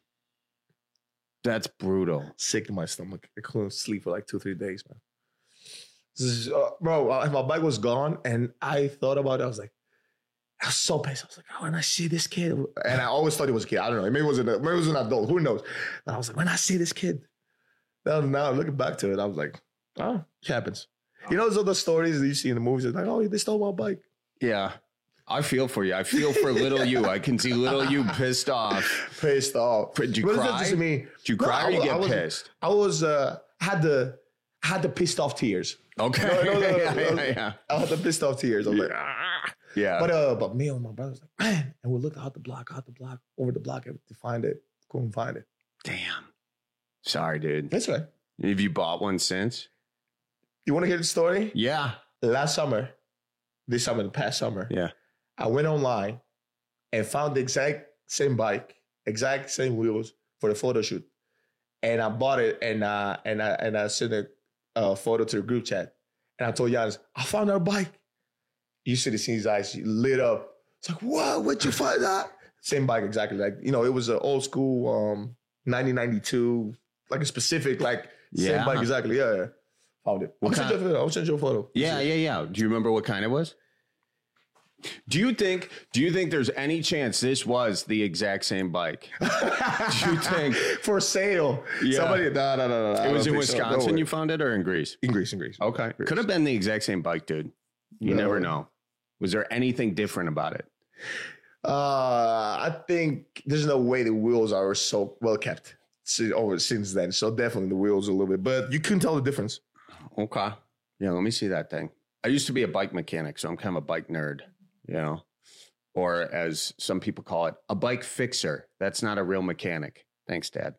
That's brutal. Sick in my stomach. I couldn't sleep for like two, three days, man. This is, uh, bro, uh, my bike was gone. And I thought about it. I was like, I was so pissed. I was like, oh, when I see this kid, and I always thought he was a kid. I don't know. Maybe it was an, maybe it was an adult. Who knows? And I was like, when I see this kid, now, now looking back to it, I was like, oh, it happens. You know, those are the stories that you see in the movies. It's like, oh, they stole my bike. Yeah. I feel for you. I feel for little you. I can see little you pissed off. Pissed off. Did you What does cry? that just mean? Did you No, cry I or you was- get I was- pissed? I was, uh, I had the, I had the pissed off tears. Okay. No, no, no, no, yeah, no. yeah, yeah. I had the pissed off tears. I was like, ah. Yeah. But uh, but me and my brother was like, man, and we looked out the block, out the block, over the block to find it. Couldn't find it. Damn. Sorry, dude. That's right. Have you bought one since? You want to hear the story? Yeah. Last summer, this summer, the past summer, Yeah. I went online and found the exact same bike, exact same wheels for the photo shoot, and I bought it and uh and I and I sent a uh, photo to the group chat, and I told Giannis, I found our bike. You should have seen his eyes lit up. It's like, what? Where'd you find that? Same bike, exactly. Like, you know, it was an old school um, nineteen ninety-two, like a specific, like, Yeah. same bike, exactly. Yeah, yeah. Found it. What I'll send kind- you a photo. I'll send you a photo. Yeah, yeah, yeah. Do you remember what kind it was? Do you think do you think there's any chance this was the exact same bike? Do you think for sale? Yeah. Somebody, no, no, no, no. I It was don't in think so. No Wisconsin way. you found it or in Greece? In Greece, in Greece. Okay. Could have been the exact same bike, dude. You No. never know. Was there anything different about it? Uh, I think there's no way the wheels are so well kept si- over since then. So definitely the wheels a little bit, but you couldn't tell the difference. Okay. Yeah, let me see that thing. I used to be a bike mechanic, so I'm kind of a bike nerd, you know? Or as some people call it, a bike fixer. That's not a real mechanic. Thanks, Dad.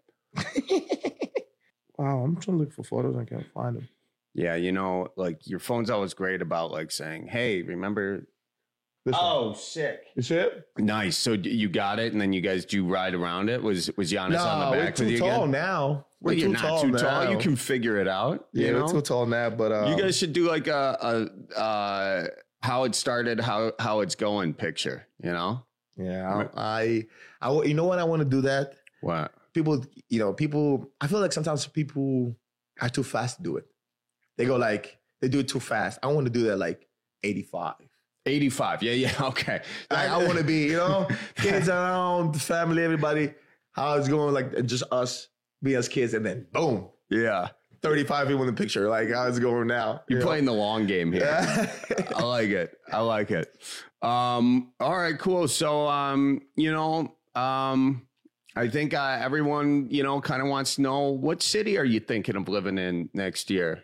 Wow, I'm trying to look for photos. I can't find them. Yeah, you know, like your phone's always great about like saying, hey, remember? This oh, sick. You see it? Nice. So d- you got it, and then you guys do ride around it. Was was Giannis No, on the we're back too with you tall again? now. We're Well, you're too not tall too now. tall. You can figure it out. Yeah, you know? we're too tall now, but um, you guys should do like a, a uh, how it started, how how it's going picture. You know? Yeah, I, I, I, you know when I want to do that? What? People, you know, people. I feel like sometimes people are too fast to do it. They go like they do it too fast. I want to do that like eighty-five. eighty-five. Yeah, yeah. Okay. Like, I want to be, you know, kids around, family, everybody. How it's going, like just us be as kids, and then boom. Yeah. thirty-five people in the picture. Like, how's it going now? You're you playing know? the long game here. I like it. I like it. Um, all right, cool. So, um, you know, um, I think uh, everyone, you know, kind of wants to know, what city are you thinking of living in next year?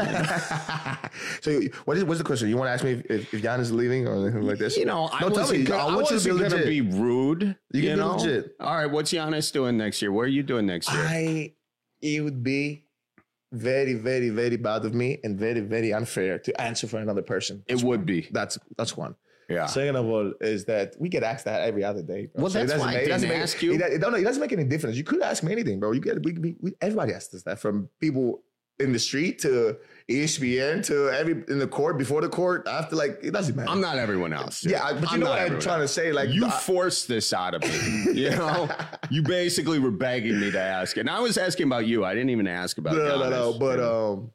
So what is what's the question? You want to ask me if, if, if Giannis is leaving or anything like this? You know, I no, wasn't, me. gonna, I wasn't going to be rude. You, you can know? be legit. All right, what's Giannis doing next year? What are you doing next year? I, it would be very, very, very bad of me and very, very unfair to answer for another person. It would be. That's that's one. Yeah. Second of all is that we get asked that every other day. Bro. Well, so that's why I didn't make, ask you. It, it, no, it doesn't make any difference. You could ask me anything, bro. You get we, we, we everybody asks us that, from people in the street to E S P N to every in the court, before the court, after. Like, it doesn't matter. I'm not everyone else. Dude. Yeah, but you I'm know not what I'm everyone trying else. to say. Like, you I, forced this out of me. You know, you basically were begging me to ask it. And I was asking about you. I didn't even ask about. No, Giannis, no, no. But you know? um,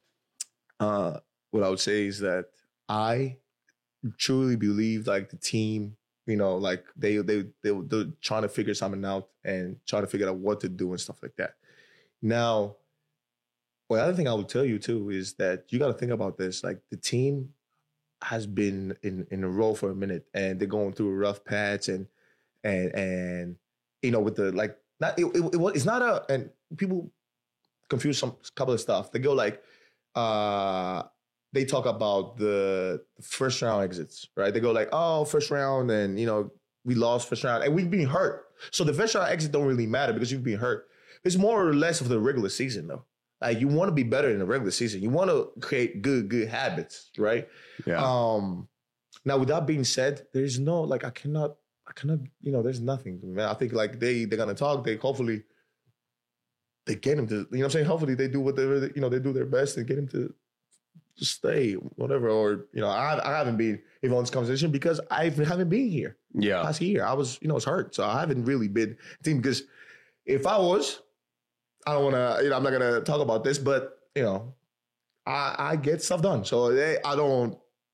uh, what I would say is that I truly believe, like, the team, you know, like they they they they're trying to figure something out and trying to figure out what to do and stuff like that. Now, well, the other thing I would tell you too is that you got to think about this. Like, the team has been in in a row for a minute, and they're going through a rough patch, and and and you know, with the like, not it, it, it it's not a, and people confuse some couple of stuff. They go like, uh, they talk about the first round exits, right? They go like, oh, first round, and you know, we lost first round, and we've been hurt. So the first round exit don't really matter because you've been hurt. It's more or less of the regular season, though. Like, you want to be better in the regular season. You want to create good, good habits, right? Yeah. Um, now, with that being said, there's no, like, I cannot, I cannot, you know, there's nothing. Man, I think, like, they, they're going to talk. They hopefully, they get him to, you know what I'm saying? Hopefully they do whatever, you know, they do their best and get him to, to stay, whatever. Or, you know, I, I haven't been involved in this conversation because I haven't been here. Yeah. Last year, I was, you know, I was hurt. So I haven't really been team, because if I was, I don't want to, you know, I'm not going to talk about this, but, you know, I, I get stuff done. So they, I don't,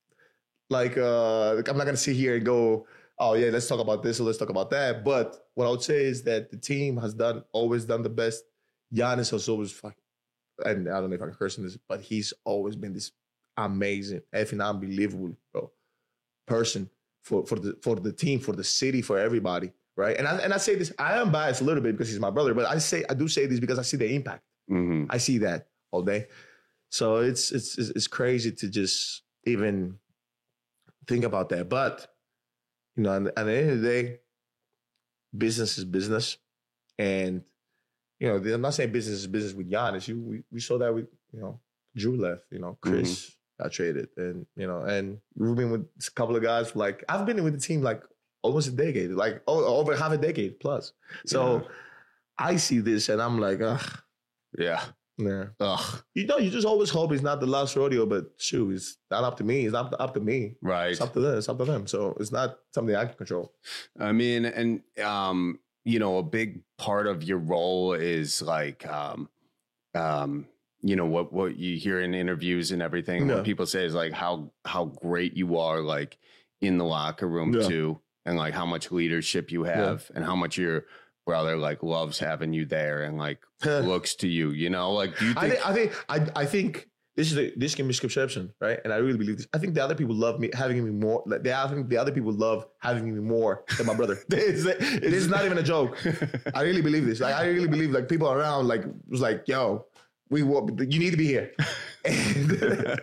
like, uh, I'm not going to sit here and go, oh, yeah, let's talk about this or let's talk about that. But what I would say is that the team has done, always done the best. Giannis has always, fucking, and I don't know if I can curse in this, but he's always been this amazing, effing unbelievable, bro, person for, for, the, for the team, for the city, for everybody. Right. And I and I say this, I am biased a little bit because he's my brother, but I say I do say this because I see the impact. Mm-hmm. I see that all day. So it's it's it's crazy to just even think about that. But, you know, at the end of the day, business is business. And, you know, I'm not saying business is business with Giannis. You we, we saw that with, you know, Drew left, you know, Chris mm-hmm. got traded. And, you know, and we've been with a couple of guys for like, I've been with the team like almost a decade, like oh, over half a decade plus. So yeah. I see this and I'm like, ugh. Yeah. Yeah. Ugh. You know, you just always hope it's not the last rodeo, but shoot, it's not up to me. It's not up to me. Right. It's up to them. It's up to them. So it's not something I can control. I mean, and, um, you know, a big part of your role is like, um, um, you know, what, what you hear in interviews and everything, yeah. what people say is like how, how great you are, like in the locker room yeah. too. And like how much leadership you have yeah. and how much your brother like loves having you there and like looks to you, you know, like do you think I think I think I, I think this is a this can misconception, right? And I really believe this. I think the other people love me having me more. Like they I think the other people love having me more than my brother. This is not even a joke. I really believe this. Like I really believe like people around like was like, yo, we want you need to be here. and, and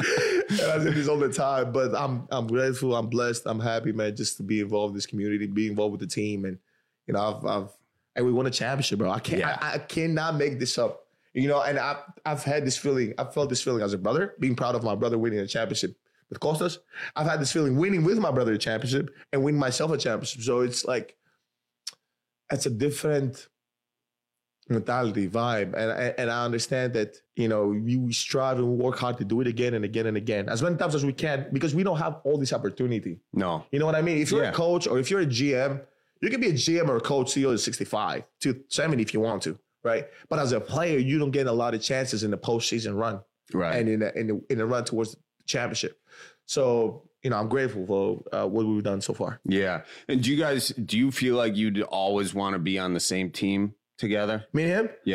I say this all the time, but I'm I'm grateful, I'm blessed, I'm happy, man, just to be involved in this community, be involved with the team, and you know, I've I've and we won a championship, bro. I can't yeah. I, I cannot make this up, you know. And I've I've had this feeling, I've felt this feeling as a brother, being proud of my brother winning a championship with Costas. I've had this feeling winning with my brother a championship and winning myself a championship. So it's like it's a different mentality, vibe, and and I understand that, you know, we strive and work hard to do it again and again and again, as many times as we can, because we don't have all this opportunity. No, you know what I mean? If you're yeah. a coach or if you're a G M, you can be a G M or a coach C E O to sixty-five to seventy if you want to, right? But as a player, you don't get a lot of chances in the postseason run, right? And in the in the, in the run towards the championship. So, you know, I'm grateful for uh, what we've done so far. Yeah, and do you guys do you feel like you'd always want to be on the same team together? Me and him? Yeah.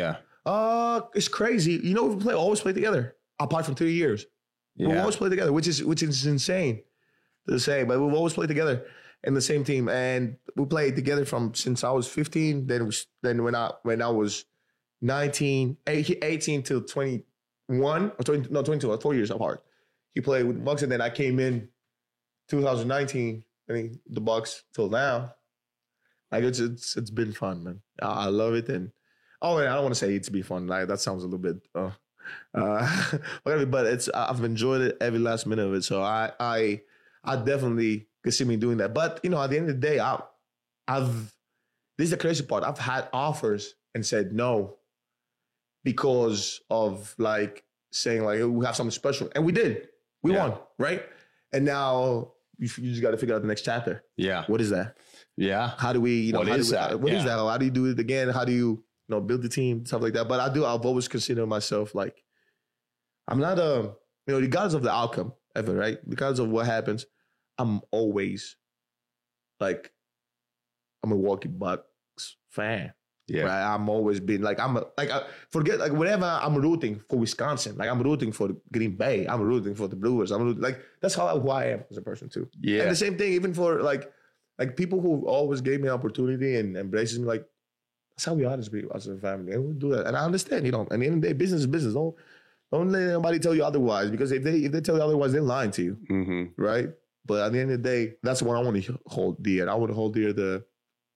Uh, it's crazy. You know, we play always play together. Apart from three years, yeah. we always play together, which is which is insane to say. But we've always played together in the same team, and we played together from since I was fifteen. Then we, then when I when I was nineteen, eighteen till twenty-one or twenty, no twenty-two, four years apart. He played with the Bucks, and then I came in two thousand nineteen. I mean, the Bucks till now. Like it's it's it's been fun, man. I, I love it, and oh, I don't want to say it's been fun. Like that sounds a little bit, uh, uh, but it's I've enjoyed it every last minute of it. So I I I definitely can see me doing that. But you know, at the end of the day, I I've this is the crazy part. I've had offers and said no because of like saying like we have something special, and we did. We yeah. won, right? And now you, you just got to figure out the next chapter. Yeah. What is that? Yeah. How do we, you know, what how is do we, that? What yeah. is that? How do you do it again? How do you, you know, build the team, stuff like that? But I do, I've always considered myself like, I'm not a, you know, regardless of the outcome ever, right? Regardless of what happens, I'm always like, I'm a Milwaukee Bucks fan. Yeah. Right? I'm always been like, I'm a, like, I forget, like, whenever I'm rooting for Wisconsin, like, I'm rooting for Green Bay, I'm rooting for the Brewers. I'm rooting, like, that's how, who I am as a person, too. Yeah. And the same thing, even for, like, like people who always gave me opportunity and embraces me, like, that's how we are as as a family. And we do that. And I understand, you know, and at the end of the day, business is business. Don't, don't let anybody tell you otherwise, because if they if they tell you otherwise, they're lying to you, mm-hmm. right? But at the end of the day, that's what I want to hold dear. I want to hold dear the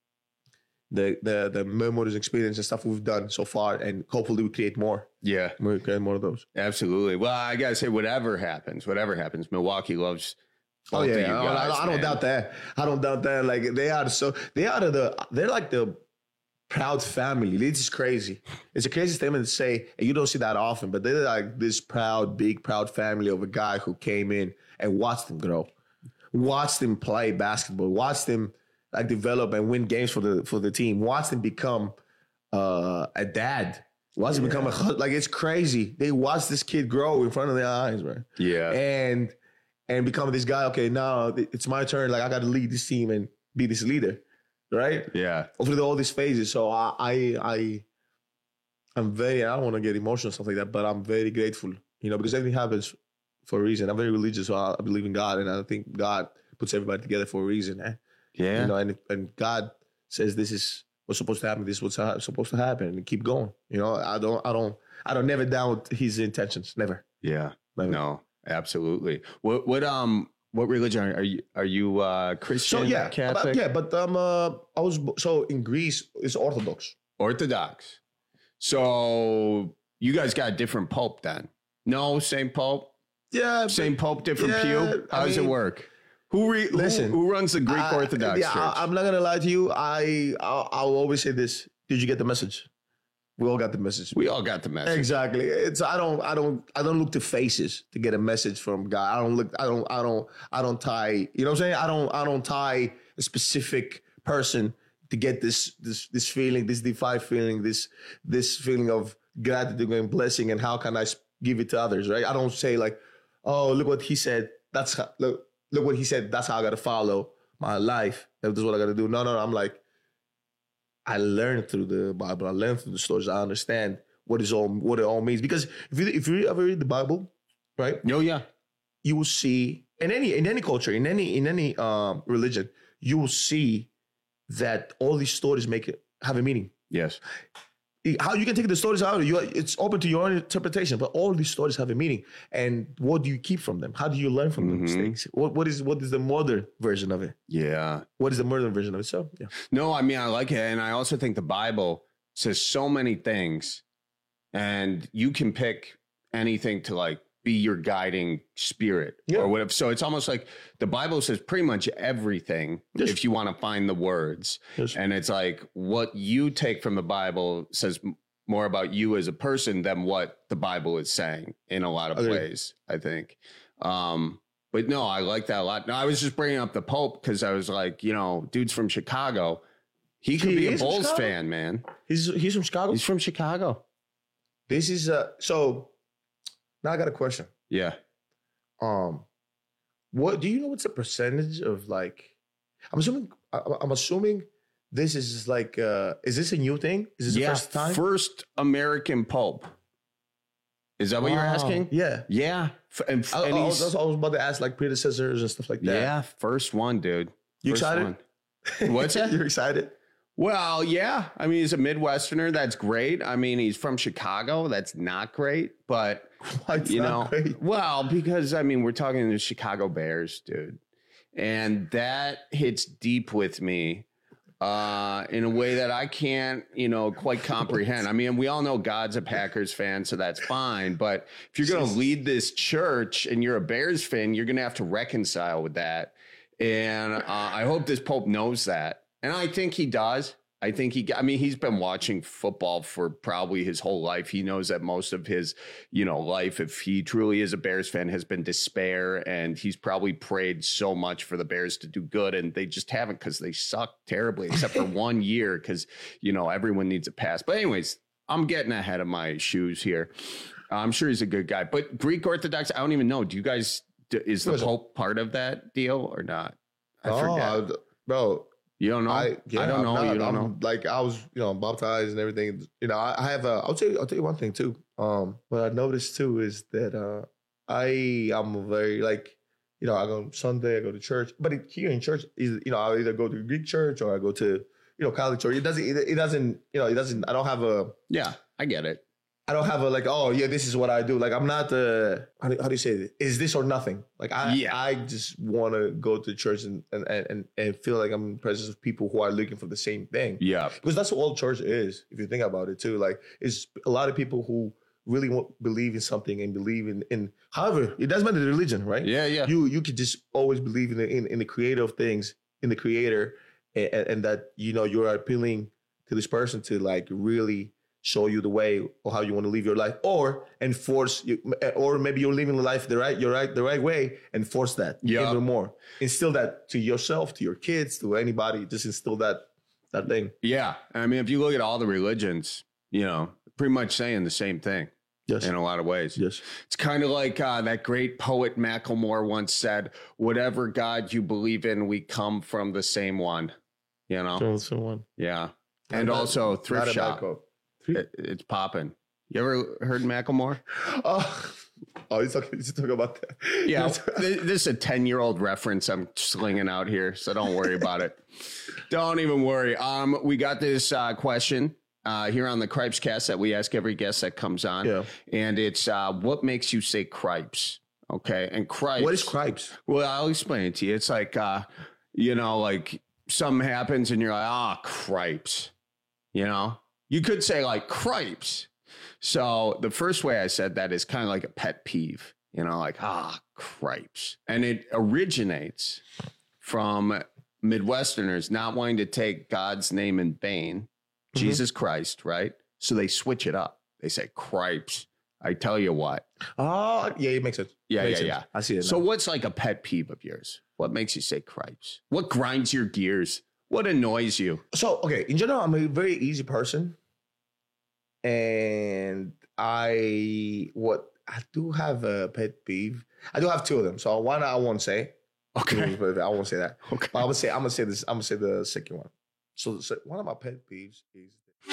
the the the memories, experience, and stuff we've done so far, and hopefully we create more. Yeah, we create more of those. Absolutely. Well, I gotta say, whatever happens, whatever happens, Milwaukee loves. Oh yeah, you I, guys, I, I don't doubt that. I don't doubt that. Like they are so they are the they're like the proud family. It's just crazy. It's a crazy statement to say, and you don't see that often. But they're like this proud, big, proud family of a guy who came in and watched them grow, watched them play basketball, watched them like develop and win games for the for the team, watched them become uh, a dad. Watch him yeah. become a like it's crazy. They watch this kid grow in front of their eyes, right? Yeah, and. And become this guy, okay, now it's my turn. Like, I got to lead this team and be this leader, right? Yeah. Through all these phases. So I, I, I I'm very, I don't want to get emotional, stuff like that, but I'm very grateful, you know, because everything happens for a reason. I'm very religious, so I believe in God, and I think God puts everybody together for a reason. Eh? Yeah. You know, and, and God says this is what's supposed to happen, this is what's supposed to happen, and keep going. You know, I don't, I don't, I don't never doubt his intentions, never. Yeah. Never. No. Absolutely. What what um what religion are you? Are you uh, Christian? So yeah, Catholic? But, yeah, but um, uh, I was so in Greece it's Orthodox. Orthodox. So you guys got a different pope then? No, same pope. Yeah, same but, pope, different yeah, pew. How I does mean, it work? Who re- listen? Who, who runs the Greek I, Orthodox yeah, Church? I, I'm not gonna lie to you. I I'll, I'll always say this. Did you get the message? We all got the message. We all got the message. Exactly. It's I don't I don't I don't look to faces to get a message from God. I don't look I don't I don't I don't tie, you know what I'm saying? I don't I don't tie a specific person to get this this this feeling, this divine feeling, this this feeling of gratitude and blessing, and how can I give it to others, right? I don't say like, "Oh, look what he said. That's how, look look what he said. That's how I got to follow my life. That's what I got to do." No, no, no, I'm like, I learned through the Bible. I learned through the stories. I understand what is all what it all means. Because if you if you ever read the Bible, right? Oh yeah, you will see in any in any culture, in any in any um, religion, you will see that all these stories make it have a meaning. Yes. How you can take the stories out, you it's open to your own interpretation. But all these stories have a meaning. And what do you keep from them? How do you learn from mm-hmm. the mistakes? What what is what is the modern version of it? Yeah. What is the modern version of it? So yeah. No, I mean I like it, and I also think the Bible says so many things, and you can pick anything to like be your guiding spirit yeah. or whatever. So it's almost like the Bible says pretty much everything yes. if you want to find the words. Yes. And it's like what you take from the Bible says more about you as a person than what the Bible is saying in a lot of okay. ways, I think. Um, but no, I like that a lot. No, I was just bringing up the Pope because I was like, you know, dude's from Chicago. He could he be a Bulls fan, man. He's he's from Chicago? He's from Chicago. This is uh so now I got a question. Yeah. Um, what do you know? What's the percentage of like? I'm assuming. I'm assuming this is just like, uh, is this a new thing? Is this yeah, the first time? First American Pope. Is that what wow. you're asking? Yeah. Yeah. And, I, and I, he's, was, I was about to ask like predecessors and stuff like that. Yeah, first one, dude. You first excited? One. What's that? You're excited? Well, yeah. I mean, he's a Midwesterner. That's great. I mean, he's from Chicago. That's not great. But, What's you not know, great? well, because, I mean, we're talking the Chicago Bears, dude. And that hits deep with me uh, in a way that I can't, you know, quite comprehend. I mean, we all know God's a Packers fan, so that's fine. But if you're going to lead this church and you're a Bears fan, you're going to have to reconcile with that. And uh, I hope this Pope knows that. And I think he does. I think he, I mean, he's been watching football for probably his whole life. He knows that most of his, you know, life, if he truly is a Bears fan, has been despair. And he's probably prayed so much for the Bears to do good. And they just haven't, because they suck terribly, except for one year, because, you know, everyone needs a pass. But anyways, I'm getting ahead of my shoes here. I'm sure he's a good guy. But Greek Orthodox, I don't even know. Do you guys, is the Pope part of that deal or not? I oh, forget. Bro. You don't know? I, yeah, I don't know. Not, you don't I'm, know. Like I was, you know, baptized and everything. You know, I, I have a. I'll tell you. I'll tell you one thing too. Um, what I noticed too is that uh, I am very like, you know, I go Sunday, I go to church, but it, here in church is, you know, I either go to Greek church or I go to, you know, Catholic church. It doesn't. It, it doesn't. You know, it doesn't. I don't have a. Yeah, I get it. I don't have a like, oh yeah, this is what I do. Like I'm not the how do, how do you say it? Is this or nothing? Like I Yeah. I just want to go to church and, and and and feel like I'm in the presence of people who are looking for the same thing. Yeah, because that's what all church is. If you think about it too, like it's a lot of people who really want, believe in something and believe in in. However, it doesn't matter the religion, right? Yeah, yeah. You you could just always believe in the in, in the creator of things, in the creator, and, and that you know you're appealing to this person to like really show you the way or how you want to live your life, or enforce you, or maybe you're living the life the right, you're right, the right way, and force that Yeah. even more. Instill that to yourself, to your kids, to anybody. Just instill that that thing. Yeah. I mean, if you look at all the religions, you know, pretty much saying the same thing. Yes. In a lot of ways. Yes. It's kind of like uh, that great poet Macklemore once said, whatever God you believe in, we come from the same one. You know? Johnson one. Yeah. And Not a- also not thrift a shop. bad quote. It, it's popping. You ever heard Macklemore? Oh, oh, he's talking, he's talking about that. Yeah, th- this is a ten-year-old reference I'm slinging out here, so don't worry about it. Don't even worry. Um, we got this uh, question uh, here on the Cripes Cast that we ask every guest that comes on, Yeah. and it's uh, what makes you say cripes? Okay, and cripes. What is cripes? Well, I'll explain it to you. It's like, uh, you know, like something happens and you're like, ah, cripes. You know, you could say like cripes. So the first way I said that is kind of like a pet peeve, you know, like, ah, cripes. And it originates from Midwesterners not wanting to take God's name in vain, Mm-hmm. Jesus Christ, right? So they switch it up. They say cripes. I tell you what. Oh, yeah, it makes sense. Yeah, Makes yeah, sense. yeah. I see it So now. what's like a pet peeve of yours? What makes you say cripes? What grinds your gears? What annoys you? So, okay, in general, I'm a very easy person. And I, what, I do have a pet peeve. I do have two of them. So one I won't say. Okay. I won't say that. Okay. But I'm gonna say, I'm gonna say this, I'm gonna say the second one. So, so one of my pet peeves is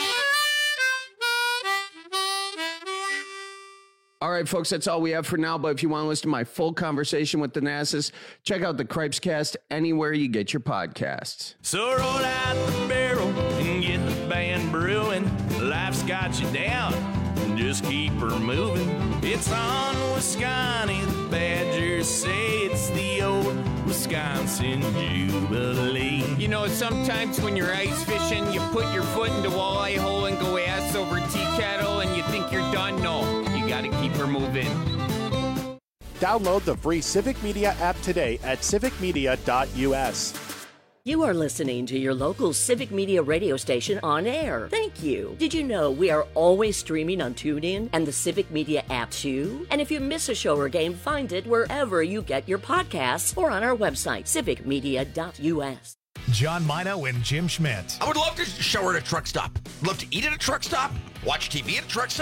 All right, folks, that's all we have for now. But if you want to listen to my full conversation with Thanasis, check out the Cripes Cast anywhere you get your podcasts. So roll out the barrel and get the band brewing. Life's got you down, just keep her moving. It's on Wisconsin, the Badgers say it's the old Wisconsin Jubilee. You know, sometimes when you're ice fishing, you put your foot in the walleye hole and go ass over tea kettle and you think you're done. No, you gotta keep her moving. Download the free Civic Media app today at civic media dot u s. You are listening to your local Civic Media radio station on air. Thank you. Did you know we are always streaming on TuneIn and the Civic Media app too? And if you miss a show or game, find it wherever you get your podcasts or on our website, civic media dot u s. John Mino and Jim Schmidt. I would love to shower at a truck stop. Love to eat at a truck stop. Watch T V at a truck stop.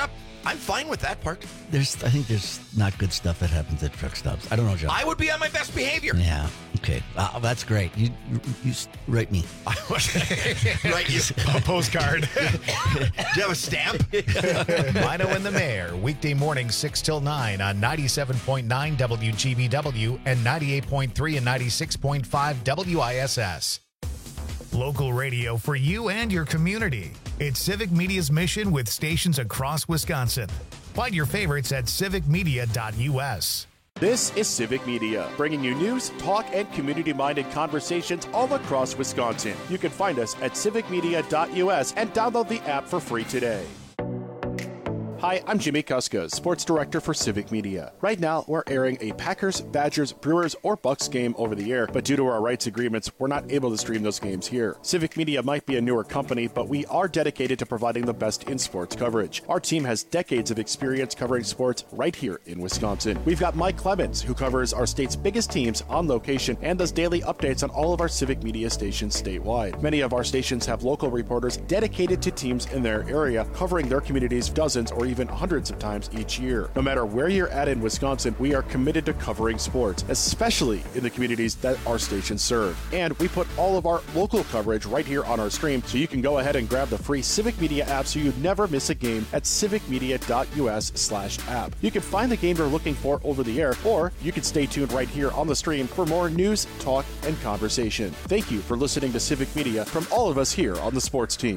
I'm fine with that part. There's, I think there's not good stuff that happens at truck stops. I don't know, John. I would be on my best behavior. Yeah. Okay. Uh, that's great. You, you, you write me. Right, you. A postcard. Do you have a stamp? Mino and the Mayor, weekday mornings six till nine on ninety-seven point nine W G B W and ninety-eight point three and ninety-six point five W I S S. Local radio for you and your community. It's Civic Media's mission with stations across Wisconsin. Find your favorites at civic media dot U S. This is Civic Media, bringing you news, talk, and community-minded conversations all across Wisconsin. You can find us at civic media dot U S and download the app for free today. Hi, I'm Jimmy Kuska, Sports Director for Civic Media. Right now, we're airing a Packers, Badgers, Brewers, or Bucks game over the air, but due to our rights agreements, we're not able to stream those games here. Civic Media might be a newer company, but we are dedicated to providing the best in sports coverage. Our team has decades of experience covering sports right here in Wisconsin. We've got Mike Clemens, who covers our state's biggest teams on location and does daily updates on all of our Civic Media stations statewide. Many of our stations have local reporters dedicated to teams in their area, covering their communities dozens or even even hundreds of times each year. No matter where you're at in Wisconsin, we are committed to covering sports, especially in the communities that our stations serve. And we put all of our local coverage right here on our stream, so you can go ahead and grab the free Civic Media app so you never miss a game at civic media dot U S slash app. You can find the game you're looking for over the air, or you can stay tuned right here on the stream for more news, talk, and conversation. Thank you for listening to Civic Media from all of us here on the sports team.